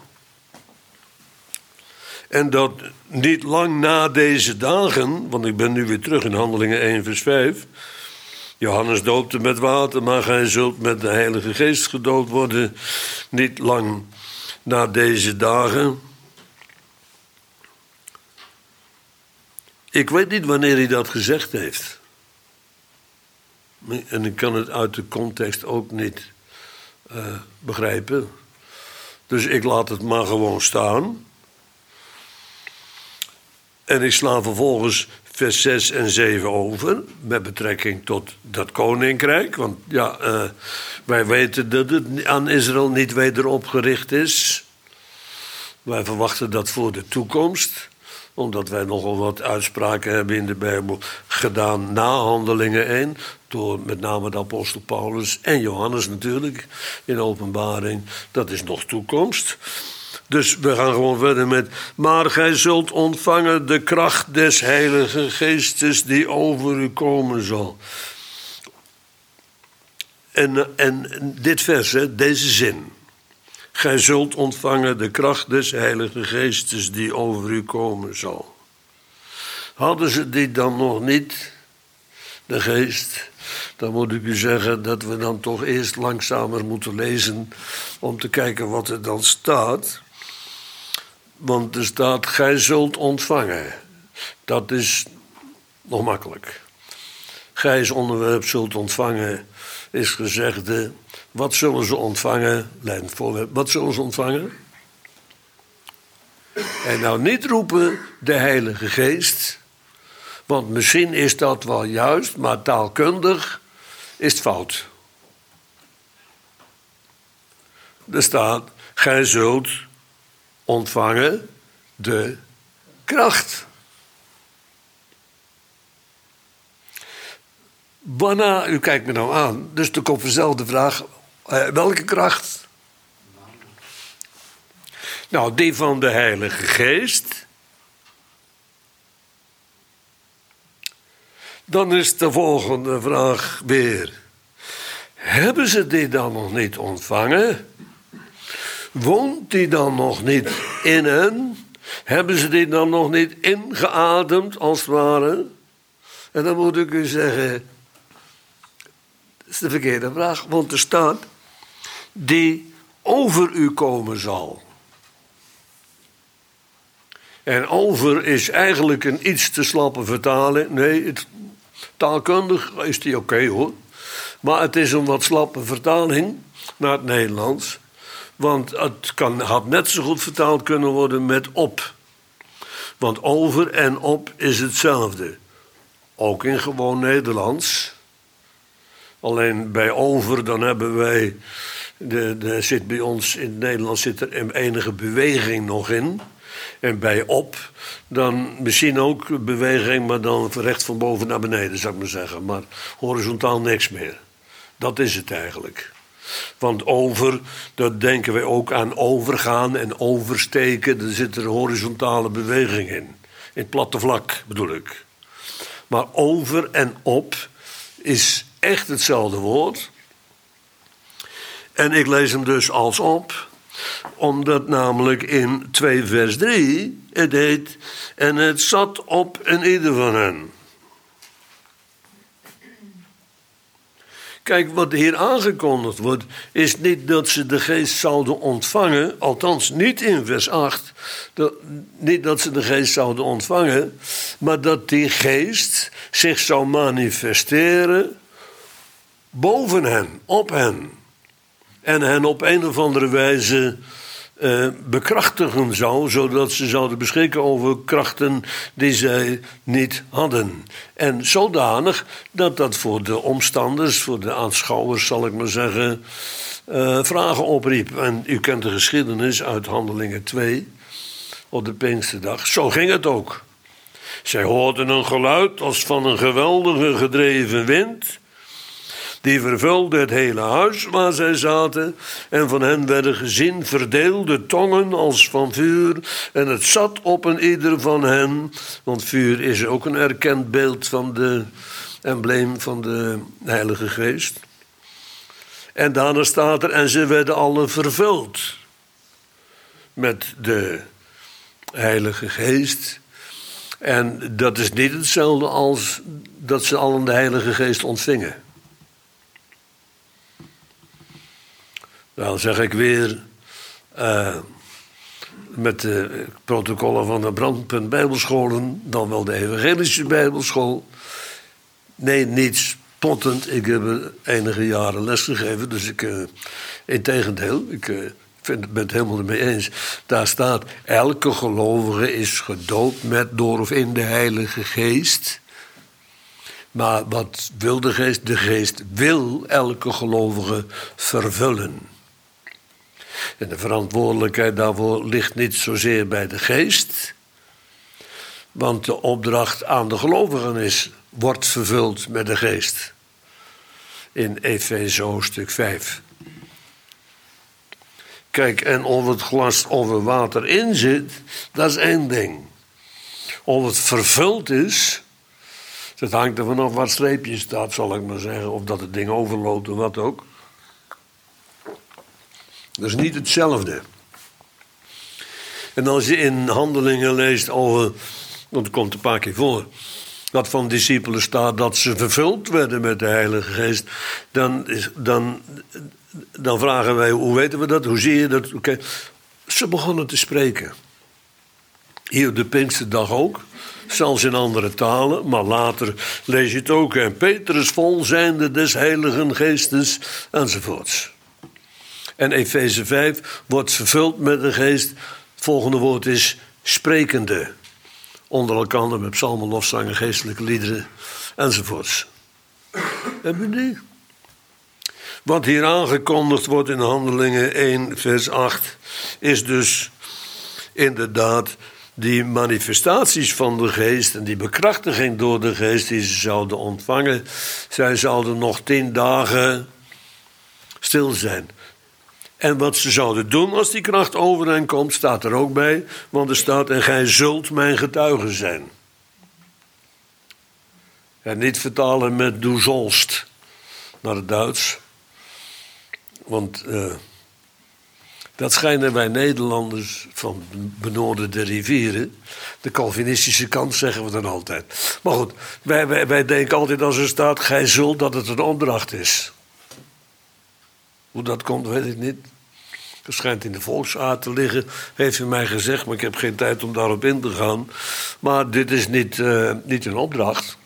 En dat niet lang na deze dagen, want ik ben nu weer terug in Handelingen 1 vers 5... Johannes doopte met water, maar gij zult met de Heilige Geest gedoopt worden. Niet lang na deze dagen. Ik weet niet wanneer hij dat gezegd heeft. En ik kan het uit de context ook niet begrijpen. Dus ik laat het maar gewoon staan. En ik sla vervolgens vers 6 en 7 over, met betrekking tot dat koninkrijk. Want ja, wij weten dat het aan Israël niet wederop gericht is. Wij verwachten dat voor de toekomst, omdat wij nogal wat uitspraken hebben in de Bijbel gedaan na Handelingen 1, door met name de apostel Paulus en Johannes natuurlijk, in openbaring. Dat is nog toekomst. Dus we gaan gewoon verder met, maar gij zult ontvangen de kracht des Heilige Geestes die over u komen zal. En dit vers, deze zin. Gij zult ontvangen de kracht des Heilige Geestes die over u komen zal. Hadden ze die dan nog niet, de geest? Dan moet ik u zeggen dat we dan toch eerst langzamer moeten lezen om te kijken wat er dan staat. Want er staat, gij zult ontvangen. Dat is nog makkelijk. Gij is onderwerp, zult ontvangen, is gezegde. Wat zullen ze ontvangen? Wat zullen ze ontvangen? En nou niet roepen de Heilige Geest. Want misschien is dat wel juist, maar taalkundig is het fout. Er staat, gij zult ontvangen de kracht. Waarna, u kijkt me nou aan, dus er komt vanzelf de vraag, welke kracht? Nou, die van de Heilige Geest. Dan is de volgende vraag weer, hebben ze die dan nog niet ontvangen? Woont die dan nog niet in hen? Hebben ze die dan nog niet ingeademd, als het ware? En dan moet ik u zeggen, dat is de verkeerde vraag, want er staat, die over u komen zal. En over is eigenlijk een iets te slappe vertaling. Nee, taalkundig is die oké, hoor. Maar het is een wat slappe vertaling naar het Nederlands. Want het had net zo goed vertaald kunnen worden met op. Want over en op is hetzelfde. Ook in gewoon Nederlands. Alleen bij over, dan hebben wij... zit bij ons in het Nederlands zit er enige beweging nog in. En bij op, dan misschien ook beweging... maar dan recht van boven naar beneden, zou ik maar zeggen. Maar horizontaal niks meer. Dat is het eigenlijk. Want over, dat denken wij ook aan overgaan en oversteken. Er zit er horizontale beweging in. In het platte vlak, bedoel ik. Maar over en op is echt hetzelfde woord. En ik lees hem dus als op, omdat namelijk in 2 vers 3 het heet... en het zat op in ieder van hen. Kijk, wat hier aangekondigd wordt, is niet dat ze de geest zouden ontvangen, althans niet in vers 8, niet dat ze de geest zouden ontvangen, maar dat die geest zich zou manifesteren boven hen, op hen. En hen op een of andere wijze bekrachtigen zou, zodat ze zouden beschikken over krachten die zij niet hadden. En zodanig dat dat voor de omstanders, voor de aanschouwers zal ik maar zeggen, vragen opriep. En u kent de geschiedenis uit Handelingen 2 op de Pinksterdag. Zo ging het ook. Zij hoorden een geluid als van een geweldige gedreven wind. Die vervulde het hele huis waar zij zaten. En van hen werden gezien verdeelde tongen als van vuur. En het zat op een ieder van hen. Want vuur is ook een erkend beeld van de embleem van de Heilige Geest. En daarna staat er, en ze werden allen vervuld met de Heilige Geest. En dat is niet hetzelfde als dat ze allen de Heilige Geest ontvingen. Nou, zeg ik weer, met de protocollen van de Brandpunt Bijbelscholen, dan wel de Evangelische Bijbelschool. Nee, niet spottend. Ik heb er enige jaren les gegeven, dus integendeel, ik ben het helemaal ermee eens. Daar staat, elke gelovige is gedoopt met, door of in de Heilige Geest. Maar wat wil de Geest? De Geest wil elke gelovige vervullen. En de verantwoordelijkheid daarvoor ligt niet zozeer bij de Geest. Want de opdracht aan de gelovigen is, wordt vervuld met de Geest. In Efeze hoofdstuk 5. Kijk, en of het glas of er water in zit, dat is één ding. Of het vervuld is, dat hangt er vanaf wat streepje staat, zal ik maar zeggen. Of dat het ding overloopt of wat ook. Dat is niet hetzelfde. En als je in Handelingen leest over, want het komt een paar keer voor, dat van discipelen staat dat ze vervuld werden met de Heilige Geest, dan vragen wij, hoe weten we dat? Hoe zie je dat? Okay. Ze begonnen te spreken. Hier op de Pinksterdag ook. Zelfs in andere talen, maar later lees je het ook. En Petrus vol zijnde des Heiligen Geestes, enzovoorts. En Efeze 5 wordt vervuld met de Geest. Het volgende woord is sprekende. Onder elkaar met psalmen, lofzangen, geestelijke liederen, enzovoorts. Hebben we die? Wat hier aangekondigd wordt in Handelingen 1 vers 8... is dus inderdaad die manifestaties van de Geest en die bekrachtiging door de Geest die ze zouden ontvangen. Zij zouden nog 10 dagen stil zijn. En wat ze zouden doen als die kracht over hen komt, staat er ook bij. Want er staat, en gij zult mijn getuigen zijn. En niet vertalen met du sollst naar het Duits. Want dat schijnen wij Nederlanders van benoorderde rivieren. De Calvinistische kant zeggen we dan altijd. Maar goed, wij denken altijd als er staat, gij zult, dat het een opdracht is. Hoe dat komt, weet ik niet. Dat schijnt in de volksaard te liggen, heeft u mij gezegd, maar ik heb geen tijd om daarop in te gaan. Maar dit is niet een opdracht.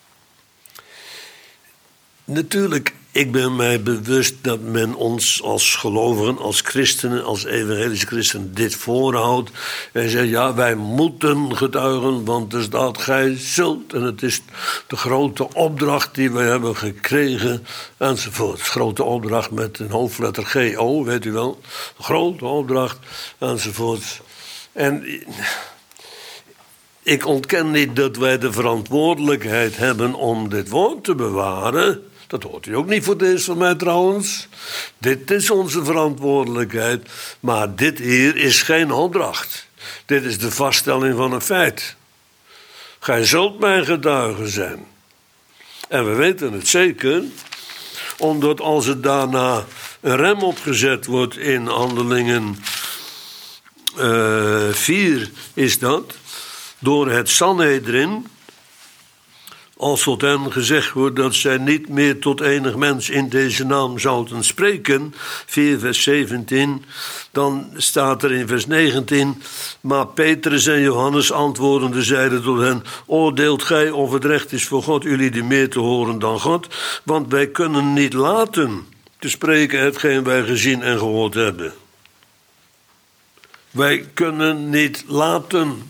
Natuurlijk, ik ben mij bewust dat men ons als gelovigen, als christenen, als evangelische christenen dit voorhoudt. En zegt, ja, wij moeten getuigen, want er staat, gij zult. En het is de grote opdracht die we hebben gekregen, enzovoort. Grote opdracht met een hoofdletter G-O, weet u wel. Grote opdracht, enzovoort. En ik ontken niet dat wij de verantwoordelijkheid hebben om dit woord te bewaren. Dat hoort u ook niet voor het eerst van mij trouwens. Dit is onze verantwoordelijkheid. Maar dit hier is geen opdracht. Dit is de vaststelling van een feit. Gij zult mijn getuige zijn. En we weten het zeker, omdat als er daarna een rem opgezet wordt in Handelingen 4 is dat, door het Sanhedrin, als tot hen gezegd wordt dat zij niet meer tot enig mens in deze naam zouden spreken, 4 vers 17, dan staat er in vers 19, maar Petrus en Johannes antwoordende zeiden tot hen, oordeelt gij of het recht is voor God jullie die meer te horen dan God, want wij kunnen niet laten te spreken hetgeen wij gezien en gehoord hebben. Wij kunnen niet laten.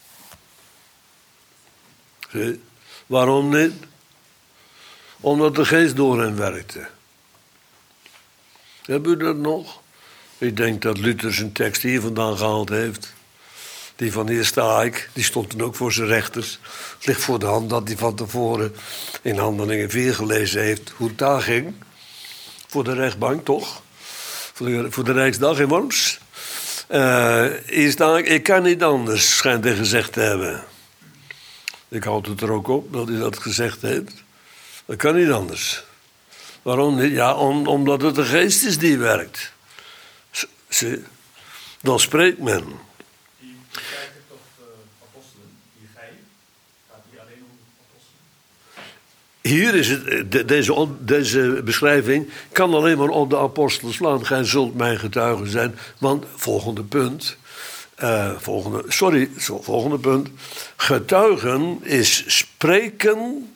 Zie? Waarom niet? Omdat de geest door hen werkte. Hebben u dat nog? Ik denk dat Luther zijn tekst hier vandaan gehaald heeft. Die van hier sta ik, die stond dan ook voor zijn rechters. Het ligt voor de hand dat hij van tevoren in Handelingen 4 gelezen heeft hoe het daar ging. Voor de rechtbank, toch? Voor de Rijksdag in Worms. Hier sta ik kan niet anders, schijnt hij gezegd te hebben. Ik houd het er ook op dat hij dat gezegd heeft. Dat kan niet anders. Waarom niet? Ja, omdat het de geest is die werkt. Dan spreekt men. Die kijken toch apostelen, die gij? Gaat hier alleen om apostelen? Hier is het, deze beschrijving kan alleen maar op de apostelen slaan. Gij zult mijn getuige zijn. Want, volgende punt. Volgende punt. Getuigen is spreken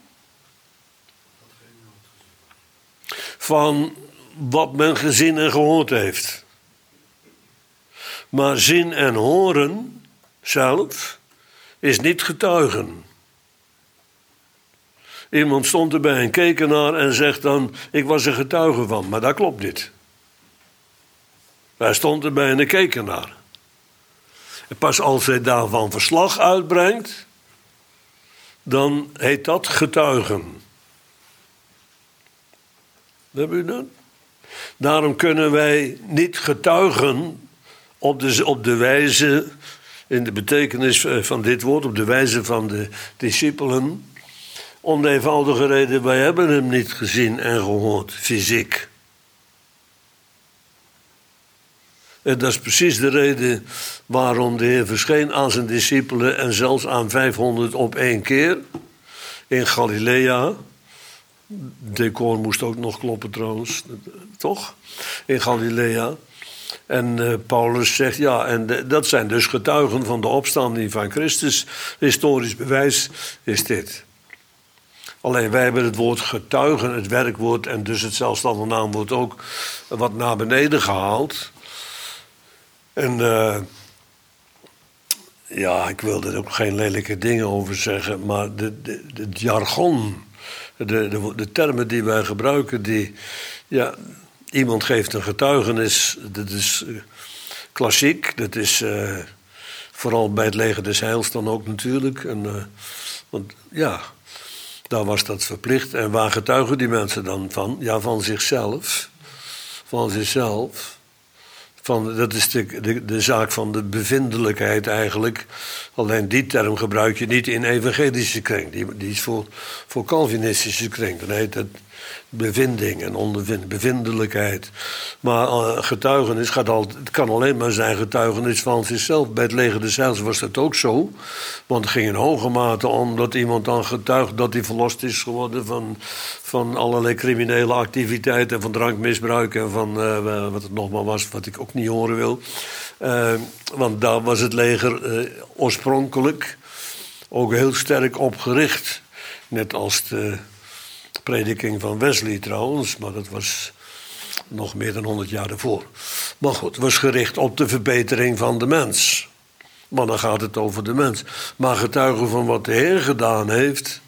van wat men gezien en gehoord heeft. Maar zien en horen zelf is niet getuigen. Iemand stond erbij en keek ernaar en zegt dan, ik was er getuige van, maar dat klopt niet. Hij stond erbij en hij keek ernaar. En pas als hij daarvan verslag uitbrengt, dan heet dat getuigen. Hebben u dat? Daarom kunnen wij niet getuigen op de wijze, in de betekenis van dit woord, op de wijze van de discipelen. Om de eenvoudige reden, wij hebben hem niet gezien en gehoord, fysiek. En dat is precies de reden waarom de Heer verscheen aan zijn discipelen en zelfs aan 500 op één keer in Galilea. Decor moest ook nog kloppen trouwens, toch? In Galilea. En Paulus zegt, ja, en dat zijn dus getuigen van de opstanding van Christus. Historisch bewijs is dit. Alleen wij hebben het woord getuigen, het werkwoord en dus het zelfstandig naamwoord ook wat naar beneden gehaald. En ja, ik wil er ook geen lelijke dingen over zeggen, maar het jargon, de termen die wij gebruiken, die, ja, iemand geeft een getuigenis, dat is klassiek, dat is vooral bij het leger des heils dan ook natuurlijk. En, want ja, daar was dat verplicht. En waar getuigen die mensen dan van? Ja, van zichzelf. Van zichzelf. Dat is de zaak van de bevindelijkheid eigenlijk. Alleen die term gebruik je niet in evangelische kring. Die is voor Calvinistische kring. Dan heet het bevinding en bevindelijkheid. Maar getuigenis het kan alleen maar zijn getuigenis van zichzelf. Bij het leger des Heils was dat ook zo. Want het ging in hoge mate om dat iemand dan getuigt dat hij verlost is geworden van allerlei criminele activiteiten, van drankmisbruik en van wat het nog maar was, wat ik ook niet horen wil. Want daar was het leger oorspronkelijk ook heel sterk op gericht. Net als de prediking van Wesley trouwens, maar dat was nog meer dan 100 jaar ervoor. Maar goed, het was gericht op de verbetering van de mens. Maar dan gaat het over de mens. Maar getuigen van wat de Heer gedaan heeft,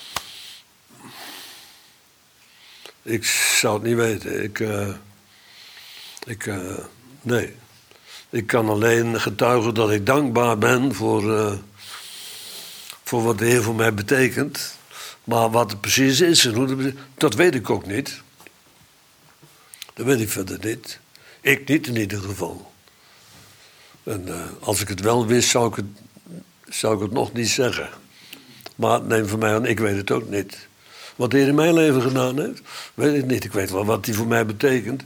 ik zou het niet weten. Nee. Ik kan alleen getuigen dat ik dankbaar ben voor wat de Heer voor mij betekent. Maar wat het precies is en hoe het betekent, dat weet ik ook niet. Dat weet ik verder niet. Ik niet in ieder geval. En als ik het wel wist, zou ik het nog niet zeggen. Maar neem van mij aan, ik weet het ook niet. Wat de Heer in mijn leven gedaan heeft, weet ik niet. Ik weet wel wat hij voor mij betekent.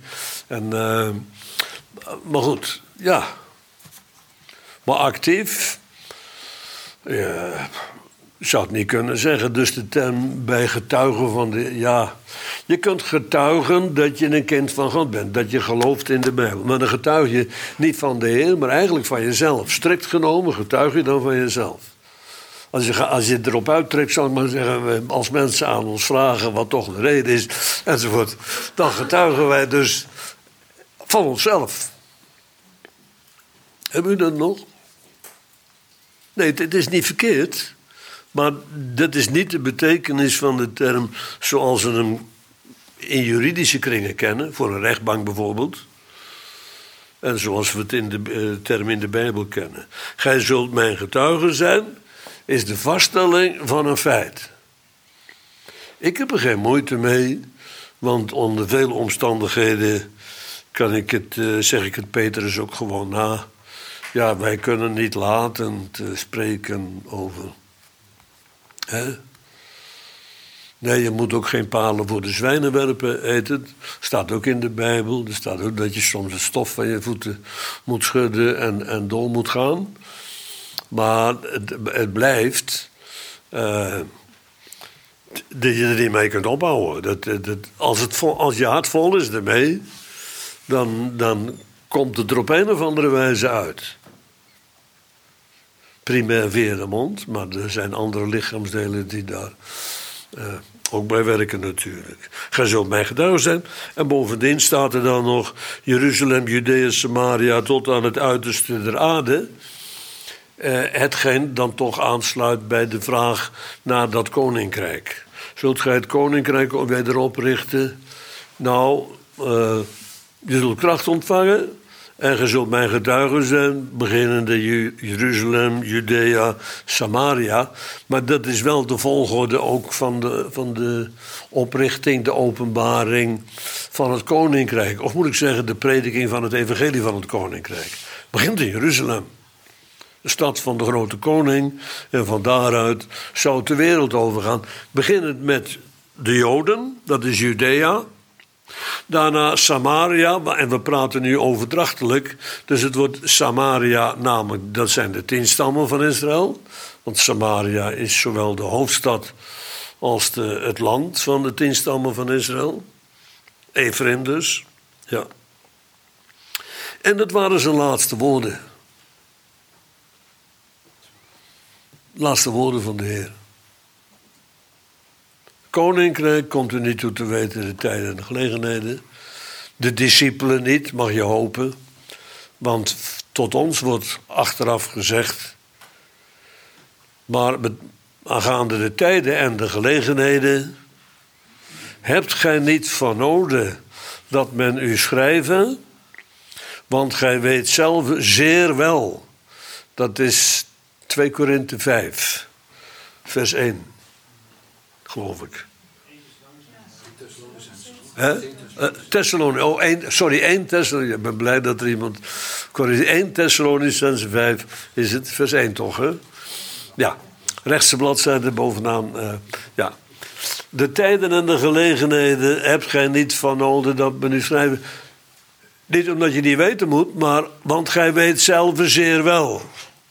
Maar goed, ja. Maar actief, ja, zou het niet kunnen zeggen. Dus de term bij getuigen van ja. Je kunt getuigen dat je een kind van God bent. Dat je gelooft in de Bijbel. Maar dan getuig je niet van de Heer, maar eigenlijk van jezelf. Strikt genomen getuig je dan van jezelf. Als je erop uittrekt, zal ik maar zeggen, als mensen aan ons vragen wat toch de reden is, enzovoort, dan getuigen wij dus van onszelf. Hebben u dat nog? Nee, het is niet verkeerd. Maar dat is niet de betekenis van de term zoals we hem in juridische kringen kennen, voor een rechtbank bijvoorbeeld. En zoals we het in de term in de Bijbel kennen. Gij zult mijn getuige zijn, is de vaststelling van een feit. Ik heb er geen moeite mee, want onder vele omstandigheden zeg ik het Petrus ook gewoon na. Ja, wij kunnen niet laten te spreken over. Hè? Nee, je moet ook geen palen voor de zwijnen werpen, eten. Staat ook in de Bijbel. Er staat ook dat je soms het stof van je voeten moet schudden en door moet gaan. Maar het blijft dat je er niet mee kunt ophouden. Als je hart vol is ermee, dan komt het er op een of andere wijze uit. Primair via de mond, maar er zijn andere lichaamsdelen die daar ook bij werken natuurlijk. Gij zult mijn getuige zijn. En bovendien staat er dan nog Jeruzalem, Judea, Samaria tot aan het uiterste der aarde. Hetgeen dan toch aansluit bij de vraag naar dat koninkrijk. Zult gij het koninkrijk weer oprichten? Nou, je zult kracht ontvangen. En ge zult mijn getuigen zijn, beginnende Jeruzalem, Judea, Samaria. Maar dat is wel de volgorde ook van de oprichting, de openbaring van het koninkrijk. Of moet ik zeggen, de prediking van het evangelie van het koninkrijk. Begint in Jeruzalem. De stad van de grote koning. En van daaruit zou het de wereld overgaan. Beginnend met de Joden, dat is Judea. Daarna Samaria, en we praten nu overdrachtelijk. Dus het wordt Samaria, namelijk, dat zijn de 10 stammen van Israël. Want Samaria is zowel de hoofdstad als het land van de 10 stammen van Israël. Ephraim dus, ja. En dat waren zijn laatste woorden. Laatste woorden van de Heer. Koninkrijk komt er niet toe te weten de tijden en de gelegenheden. De discipelen niet, mag je hopen. Want tot ons wordt achteraf gezegd. Maar aangaande de tijden en de gelegenheden. Hebt gij niet van noden dat men u schrijven? Want gij weet zelf zeer wel. Dat is 2 Korinthe 5, vers 1. Geloof ik. 1 Thessalonicenzen. Ik ben blij dat er iemand. 1 Thessalonicenzen 5 is het, vers 1 toch, hè? Ja, rechtse bladzijde bovenaan. Ja. de tijden en de gelegenheden hebt gij niet van nodig dat we nu schrijven. Niet omdat je die weten moet, maar want gij weet zelf zeer wel.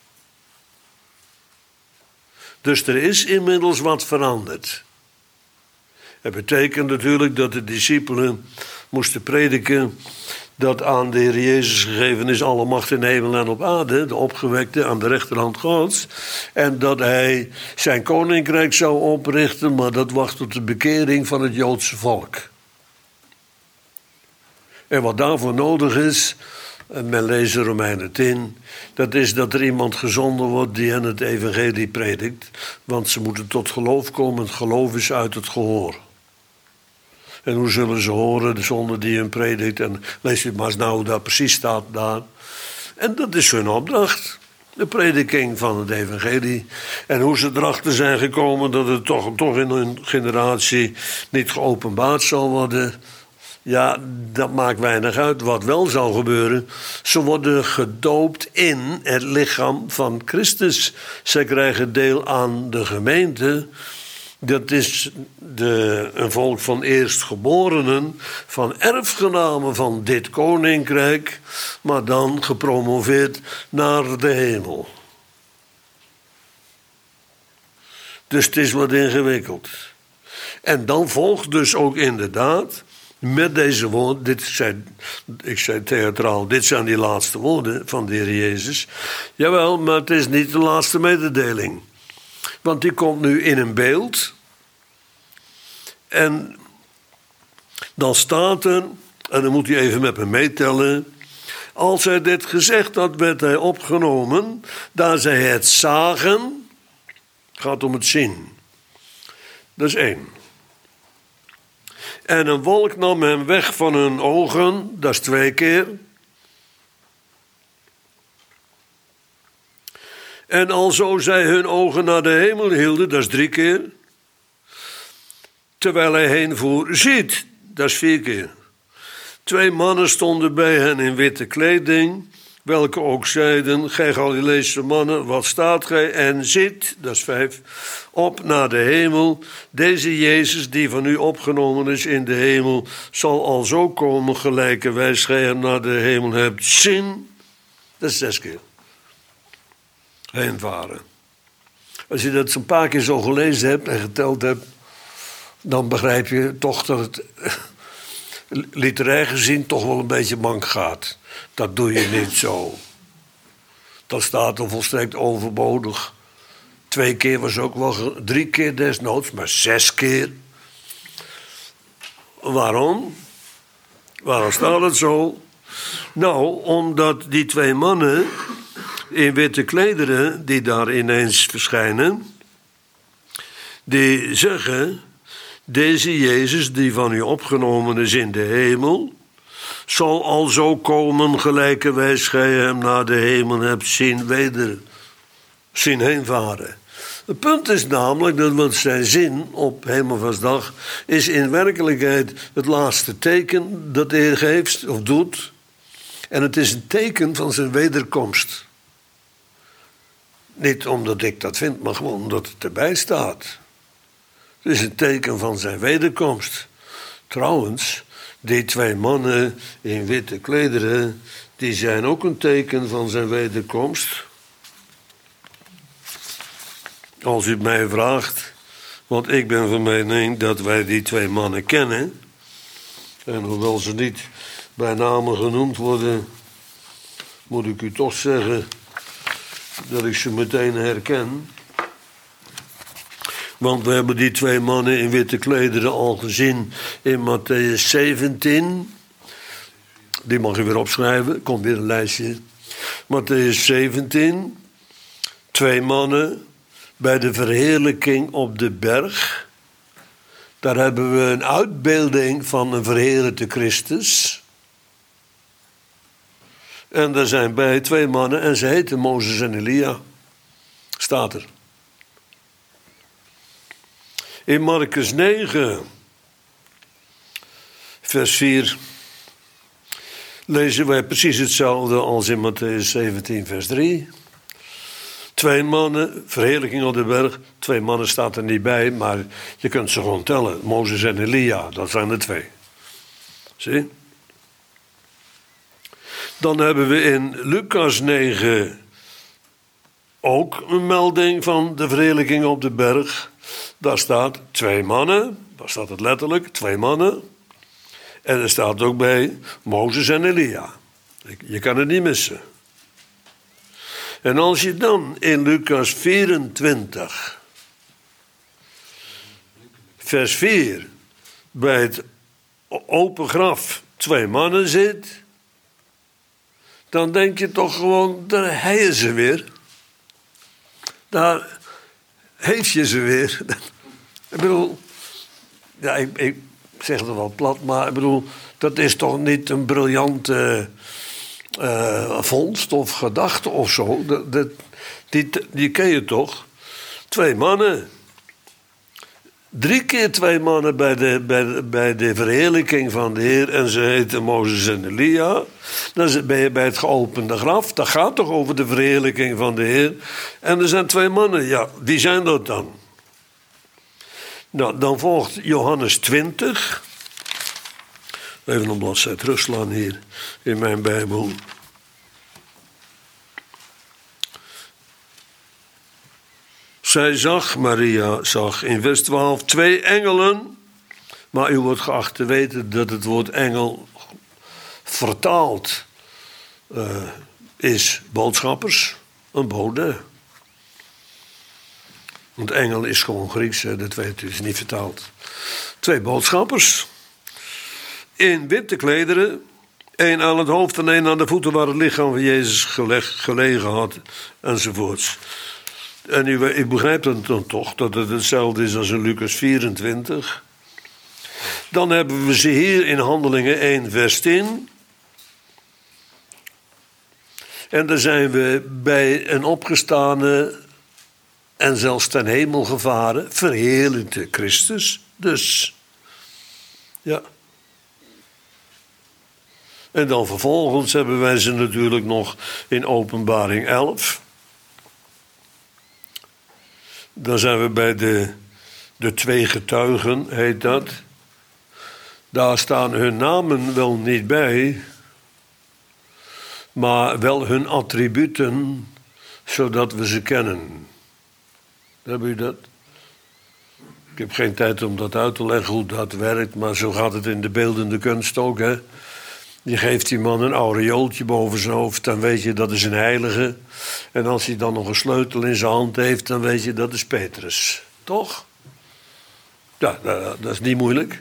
Dus er is inmiddels wat veranderd. Het betekent natuurlijk dat de discipelen moesten prediken dat aan de Heer Jezus gegeven is alle macht in hemel en op aarde, de opgewekte aan de rechterhand Gods, en dat hij zijn koninkrijk zou oprichten, maar dat wacht tot de bekering van het Joodse volk. En wat daarvoor nodig is, men leest Romeinen 10, dat is dat er iemand gezonden wordt die hen het evangelie predikt, want ze moeten tot geloof komen, het geloof is uit het gehoor. En hoe zullen ze horen, de zonde die hun predikt? En lees je maar eens nou hoe dat precies staat daar. En dat is hun opdracht. De prediking van het evangelie. En hoe ze erachter zijn gekomen dat het toch in hun generatie niet geopenbaard zal worden. Ja, dat maakt weinig uit. Wat wel zal gebeuren, ze worden gedoopt in het lichaam van Christus. Zij krijgen deel aan de gemeente. Dat is een volk van eerstgeborenen, van erfgenamen van dit koninkrijk, maar dan gepromoveerd naar de hemel. Dus het is wat ingewikkeld. En dan volgt dus ook inderdaad met deze woorden, ik zei theatraal, dit zijn die laatste woorden van de Heer Jezus. Jawel, maar het is niet de laatste mededeling. Want die komt nu in een beeld. En dan staat er, en dan moet u even met me meetellen. Als hij dit gezegd had, werd hij opgenomen. Daar zij het zagen. Het gaat om het zien. Dat is 1. En een wolk nam hem weg van hun ogen. Dat is 2 keer. En alzo zij hun ogen naar de hemel hielden, dat is 3 keer. Terwijl hij heen voer, ziet, dat is 4 keer. 2 mannen stonden bij hen in witte kleding, welke ook zeiden, gij Galileese mannen, wat staat gij? En ziet, dat is 5, op naar de hemel. Deze Jezus, die van u opgenomen is in de hemel, zal al zo komen, gelijkerwijs gij hem naar de hemel hebt zien. Dat is 6 keer. Heen varen. Als je dat een paar keer zo gelezen hebt en geteld hebt, dan begrijp je toch dat het literair gezien toch wel een beetje mank gaat. Dat doe je niet zo. Dat staat er volstrekt overbodig. 2 keer was ook wel 3 keer desnoods, maar 6 keer. Waarom? Waarom staat het zo? Nou, omdat die 2 mannen in witte klederen die daar ineens verschijnen, die zeggen, deze Jezus die van u opgenomen is in de hemel, zal al zo komen gelijkerwijs gij hem naar de hemel hebt zien heenvaren. Het punt is namelijk dat wat zij zien op Hemelvaartsdag is in werkelijkheid het laatste teken dat de Heer geeft of doet. En het is een teken van zijn wederkomst. Niet omdat ik dat vind, maar gewoon omdat het erbij staat. Het is een teken van zijn wederkomst. Trouwens, die 2 mannen in witte klederen, die zijn ook een teken van zijn wederkomst. Als u het mij vraagt, want ik ben van mening dat wij die 2 mannen kennen. En hoewel ze niet bij namen genoemd worden, moet ik u toch zeggen dat ik ze meteen herken. Want we hebben die 2 mannen in witte klederen al gezien in Mattheüs 17. Die mag je weer opschrijven, komt weer een lijstje. Mattheüs 17. 2 mannen bij de verheerlijking op de berg. Daar hebben we een uitbeelding van een verheerlijkte Christus. En er zijn bij 2 mannen en ze heten Mozes en Elia. Staat er. In Markus 9, vers 4, lezen wij precies hetzelfde als in Mattheüs 17, vers 3. 2 mannen, verheerlijking op de berg. 2 mannen staat er niet bij, maar je kunt ze gewoon tellen. Mozes en Elia, dat zijn er 2. Zie? Dan hebben we in Lucas 9 ook een melding van de verheerlijking op de berg. Daar staat 2 mannen, daar staat het letterlijk, 2 mannen. En er staat ook bij Mozes en Elia. Je kan het niet missen. En als je dan in Lucas 24, vers 4, bij het open graf 2 mannen zit, dan denk je toch gewoon, daar heien ze weer. Daar heeft je ze weer. Ik bedoel, ja, ik zeg het wel plat, maar ik bedoel, dat is toch niet een briljante vondst of gedachte of zo. Die ken je toch? 2 mannen. 3 keer 2 mannen bij de verheerlijking van de Heer. En ze heten Mozes en Elia. Dan ben je bij het geopende graf. Dat gaat toch over de verheerlijking van de Heer. En er zijn 2 mannen. Ja, wie zijn dat dan? Nou, dan volgt Johannes 20. Even een bladzijde terugslaan hier in mijn Bijbel. Maria zag in vers 12 2 engelen. Maar u wordt geacht te weten dat het woord engel vertaald is boodschappers, een bode. Want engel is gewoon Grieks, dat weet u, is niet vertaald. 2 boodschappers. In witte klederen. 1 aan het hoofd en 1 aan de voeten waar het lichaam van Jezus gelegen had. Enzovoorts. En u begrijpt het dan toch, dat het hetzelfde is als in Lucas 24. Dan hebben we ze hier in Handelingen 1 vers 10. En dan zijn we bij een opgestane en zelfs ten hemel gevaren, verheerlijkte Christus. Dus, ja. En dan vervolgens hebben wij ze natuurlijk nog in Openbaring 11. Dan zijn we bij de 2 getuigen, heet dat. Daar staan hun namen wel niet bij, maar wel hun attributen, zodat we ze kennen. Hebben u dat? Ik heb geen tijd om dat uit te leggen hoe dat werkt, maar zo gaat het in de beeldende kunst ook, hè. Je geeft die man een aureooltje boven zijn hoofd, dan weet je dat is een heilige. En als hij dan nog een sleutel in zijn hand heeft, dan weet je dat is Petrus. Toch? Ja, dat is niet moeilijk.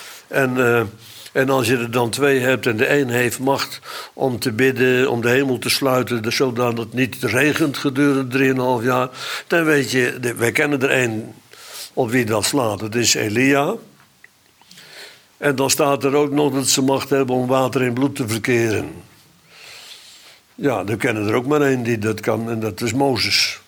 En als je er dan 2 hebt en de een heeft macht om te bidden, om de hemel te sluiten, zodat het niet regent gedurende 3,5 jaar, dan weet je, wij kennen er 1 op wie dat slaat. Het is Elia. En dan staat er ook nog dat ze macht hebben om water in bloed te verkeren. Ja, we kennen er ook maar 1 die dat kan en dat is Mozes.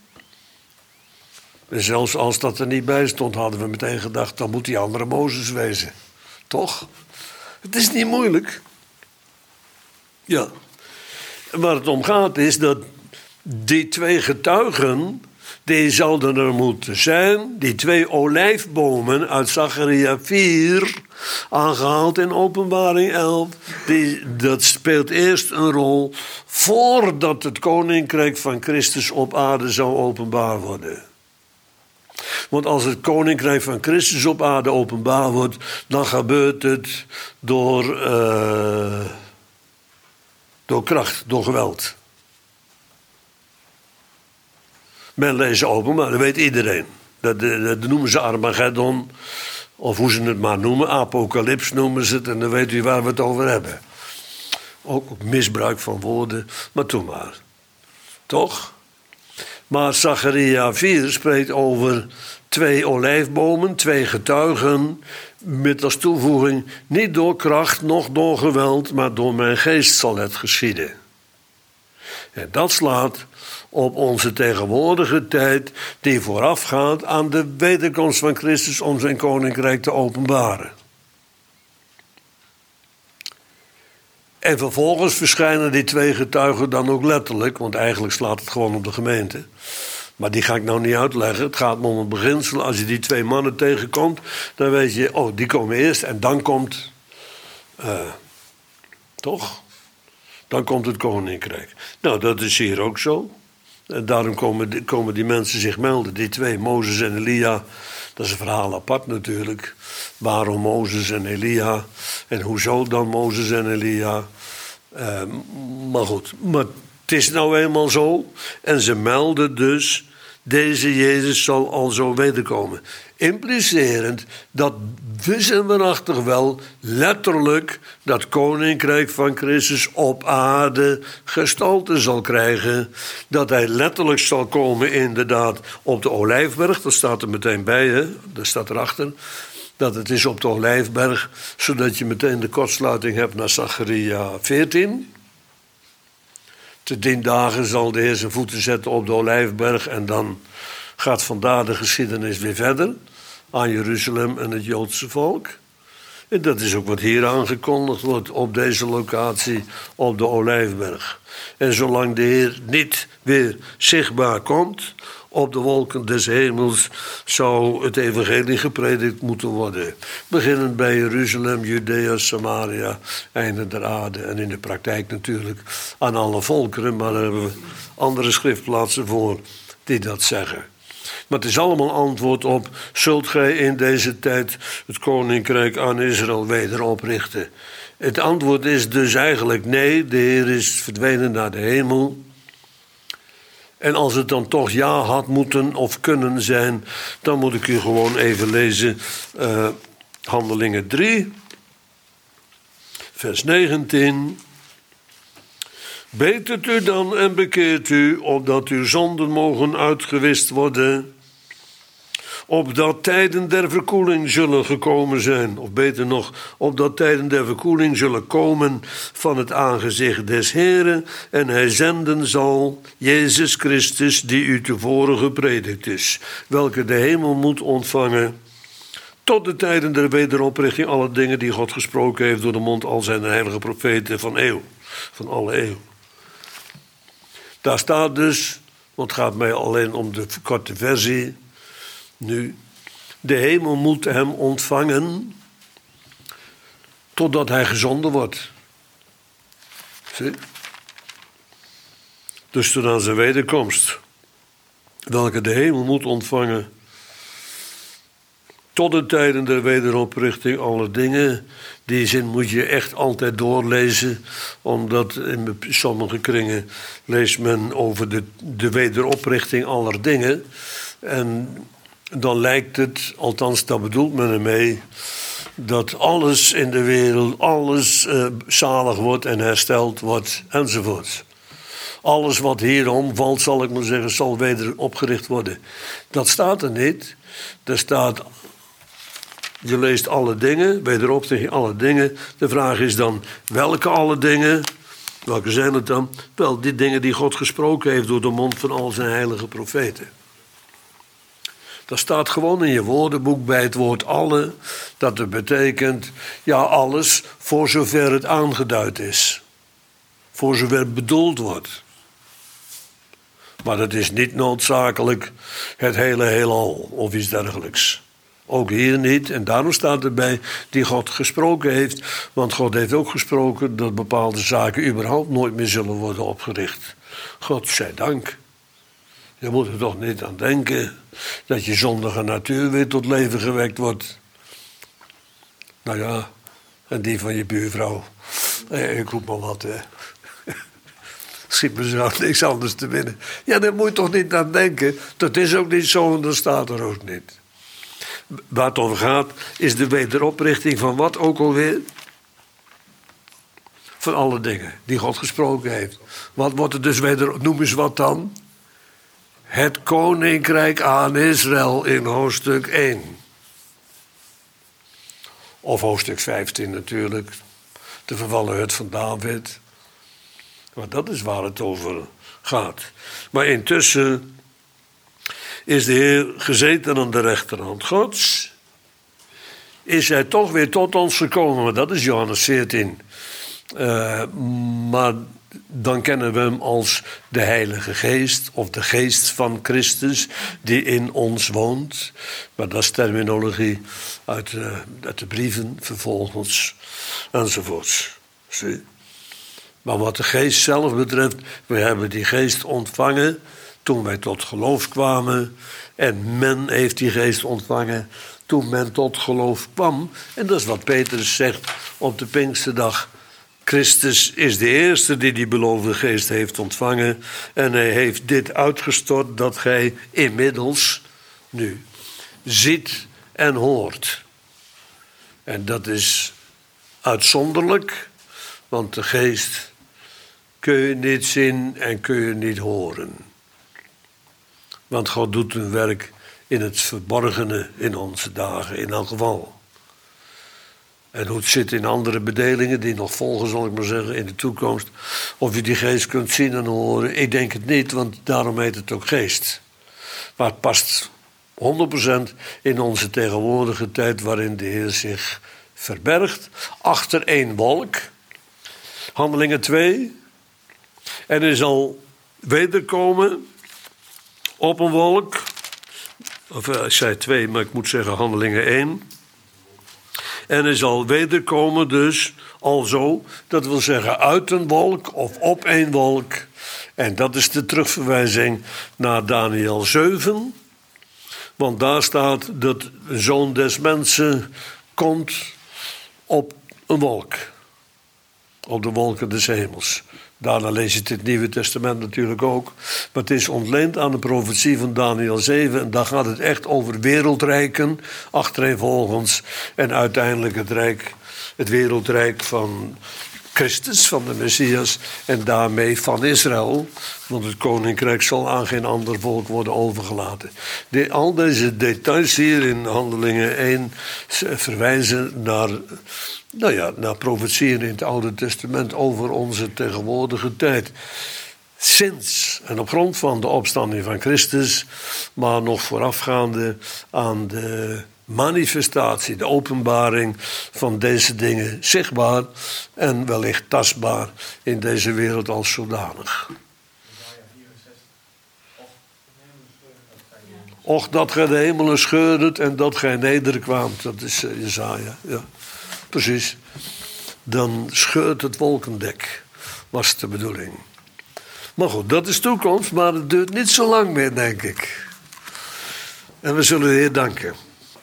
En zelfs als dat er niet bij stond, hadden we meteen gedacht, dan moet die andere Mozes wezen. Toch? Het is niet moeilijk. Ja. En waar het om gaat is dat die 2 getuigen, die zouden er moeten zijn, die 2 olijfbomen uit Zacharia 4, aangehaald in Openbaring 11, dat speelt eerst een rol voordat het koninkrijk van Christus op aarde zou openbaar worden. Want als het koninkrijk van Christus op aarde openbaar wordt, dan gebeurt het door kracht, door geweld. Men leest openbaar, dat weet iedereen. Dat noemen ze Armageddon, of hoe ze het maar noemen, apocalyps noemen ze het, en dan weet u waar we het over hebben. Ook misbruik van woorden, maar toen maar. Toch? Maar Zacharia 4 spreekt over 2 olijfbomen, 2 getuigen, met als toevoeging, niet door kracht, noch door geweld, maar door mijn geest zal het geschieden. En dat slaat op onze tegenwoordige tijd, die voorafgaat aan de wederkomst van Christus om zijn koninkrijk te openbaren. En vervolgens verschijnen die twee getuigen dan ook letterlijk, want eigenlijk slaat het gewoon op de gemeente. Maar die ga ik nou niet uitleggen. Het gaat me om het beginsel. Als je die twee mannen tegenkomt, dan weet je, oh, die komen eerst en dan komt, toch? Dan komt het koninkrijk. Nou, dat is hier ook zo. En daarom komen die mensen zich melden. Die twee, Mozes en Elia. Dat is een verhaal apart natuurlijk. Waarom Mozes en Elia? En hoezo dan Mozes en Elia? Maar goed, maar het is nou eenmaal zo. En ze melden dus, deze Jezus zal al zo wederkomen. Implicerend dat wis en waarachtig wel letterlijk dat koninkrijk van Christus op aarde gestalte zal krijgen. Dat hij letterlijk zal komen inderdaad op de Olijfberg. Dat staat er meteen bij, hè? Dat staat erachter. Dat het is op de Olijfberg, zodat je meteen de kortsluiting hebt naar Zacharia 14. Te 10 dagen zal de Heer zijn voeten zetten op de Olijfberg en dan gaat vandaar de geschiedenis weer verder aan Jeruzalem en het Joodse volk. En dat is ook wat hier aangekondigd wordt op deze locatie op de Olijfberg. En zolang de Heer niet weer zichtbaar komt op de wolken des hemels, zou het evangelie gepredikt moeten worden. Beginnend bij Jeruzalem, Judea, Samaria, einde der aarde. En in de praktijk natuurlijk aan alle volkeren, maar daar hebben we andere schriftplaatsen voor die dat zeggen. Maar het is allemaal antwoord op, zult gij in deze tijd het koninkrijk aan Israël weder oprichten? Het antwoord is dus eigenlijk nee, de Heer is verdwenen naar de hemel. En als het dan toch ja had moeten of kunnen zijn, dan moet ik u gewoon even lezen. Handelingen 3, vers 19. Betert u dan en bekeert u, opdat uw zonden mogen uitgewist worden, opdat tijden der verkoeling zullen gekomen zijn. Of beter nog, opdat tijden der verkoeling zullen komen van het aangezicht des Heren, en hij zenden zal Jezus Christus, die u tevoren gepredikt is, welke de hemel moet ontvangen, tot de tijden der wederoprichting, alle dingen die God gesproken heeft door de mond al zijn heilige profeten van alle eeuw. Daar staat dus, want het gaat mij alleen om de korte versie nu, de hemel moet hem ontvangen totdat hij gezonden wordt. Zie? Dus tot aan zijn wederkomst, welke de hemel moet ontvangen tot de tijden der wederoprichting, alle dingen. Die zin moet je echt altijd doorlezen, omdat in sommige kringen leest men over de wederoprichting aller dingen. En dan lijkt het, althans daar bedoelt men ermee, dat alles in de wereld, alles zalig wordt en hersteld wordt enzovoort. Alles wat hier omvalt, zal ik maar zeggen, zal weder opgericht worden. Dat staat er niet. Er staat, je leest alle dingen, wederoprichting alle dingen. De vraag is dan, welke alle dingen? Welke zijn het dan? Wel, die dingen die God gesproken heeft door de mond van al zijn heilige profeten. Dat staat gewoon in je woordenboek bij het woord alle. Dat het betekent, ja, alles voor zover het aangeduid is. Voor zover het bedoeld wordt. Maar dat is niet noodzakelijk het hele heelal of iets dergelijks. Ook hier niet. En daarom staat erbij die God gesproken heeft. Want God heeft ook gesproken dat bepaalde zaken überhaupt nooit meer zullen worden opgericht. God zij dank. Je moet er toch niet aan denken dat je zondige natuur weer tot leven gewekt wordt. Nou ja, en die van je buurvrouw. Ik roep maar wat, hè. Schiet me zo niks anders te winnen. Ja, daar moet je toch niet aan denken. Dat is ook niet zo en dat staat er ook niet. Waar het over gaat, is de wederoprichting van wat ook alweer? Van alle dingen die God gesproken heeft. Wat wordt er dus weder, noem eens wat dan? Het koninkrijk aan Israël in hoofdstuk 1. Of hoofdstuk 15 natuurlijk. De vervallen hut van David. Maar dat is waar het over gaat. Maar intussen is de Heer gezeten aan de rechterhand Gods. Is hij toch weer tot ons gekomen. Maar dat is Johannes 14. Maar dan kennen we hem als de Heilige Geest of de Geest van Christus die in ons woont. Maar dat is terminologie uit de brieven vervolgens enzovoorts. Zie? Maar wat de Geest zelf betreft, we hebben die Geest ontvangen toen wij tot geloof kwamen. En men heeft die Geest ontvangen toen men tot geloof kwam. En dat is wat Petrus zegt op de Pinksterdag. Christus is de eerste die beloofde Geest heeft ontvangen. En hij heeft dit uitgestort dat gij inmiddels nu ziet en hoort. En dat is uitzonderlijk, want de Geest kun je niet zien en kun je niet horen. Want God doet een werk in het verborgene in onze dagen, in elk geval. En hoe het zit in andere bedelingen die nog volgen, zal ik maar zeggen, in de toekomst. Of je die Geest kunt zien en horen, ik denk het niet, want daarom heet het ook Geest. Maar het past 100% in onze tegenwoordige tijd waarin de Heer zich verbergt achter één wolk. Handelingen 2. En hij zal wederkomen op een wolk. Of ik zei 2, maar ik moet zeggen Handelingen 1. En hij zal wederkomen dus alzo, dat wil zeggen uit een wolk of op een wolk. En dat is de terugverwijzing naar Daniël 7. Want daar staat dat de Zoon des Mensen komt op een wolk. Op de wolken des hemels. Daarna lees je het in het Nieuwe Testament natuurlijk ook. Maar het is ontleend aan de profetie van Daniël 7. En daar gaat het echt over wereldrijken, achtereenvolgens. En uiteindelijk het wereldrijk van Christus, van de Messias. En daarmee van Israël. Want het koninkrijk zal aan geen ander volk worden overgelaten. Al deze details hier in Handelingen 1 verwijzen naar profetieën in het Oude Testament over onze tegenwoordige tijd. Sinds en op grond van de opstanding van Christus, maar nog voorafgaande aan de manifestatie, de openbaring van deze dingen zichtbaar en wellicht tastbaar in deze wereld als zodanig. Och, dat gij de hemelen scheurdet en dat gij nederkwaamt. Dat is Jesaja, ja. Precies. Dan scheurt het wolkendek, was de bedoeling. Maar goed, dat is toekomst, maar het duurt niet zo lang meer, denk ik. En we zullen de Heer danken.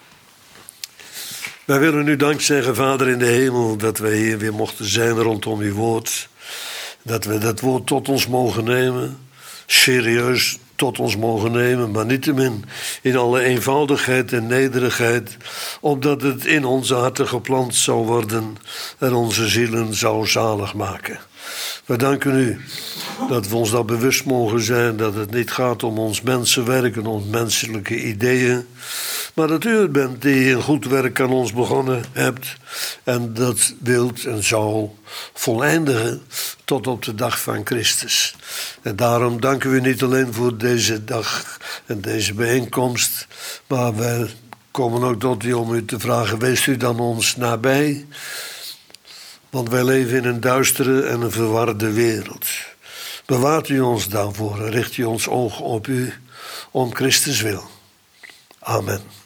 Wij willen u dank zeggen, Vader in de hemel, dat wij hier weer mochten zijn rondom uw woord. Dat we dat woord tot ons mogen nemen, serieus tot ons mogen nemen, maar niettemin in alle eenvoudigheid en nederigheid, opdat het in onze harten geplant zou worden en onze zielen zou zalig maken. We danken u dat we ons dat bewust mogen zijn, dat het niet gaat om ons mensenwerk en ons menselijke ideeën, maar dat u het bent die een goed werk aan ons begonnen hebt en dat wilt en zou voleindigen tot op de dag van Christus. En daarom danken we niet alleen voor deze dag en deze bijeenkomst, maar wij komen ook tot u om u te vragen, wees u dan ons nabij, want wij leven in een duistere en een verwarde wereld. Bewaart u ons daarvoor en richt u ons oog op u om Christus wil. Amen.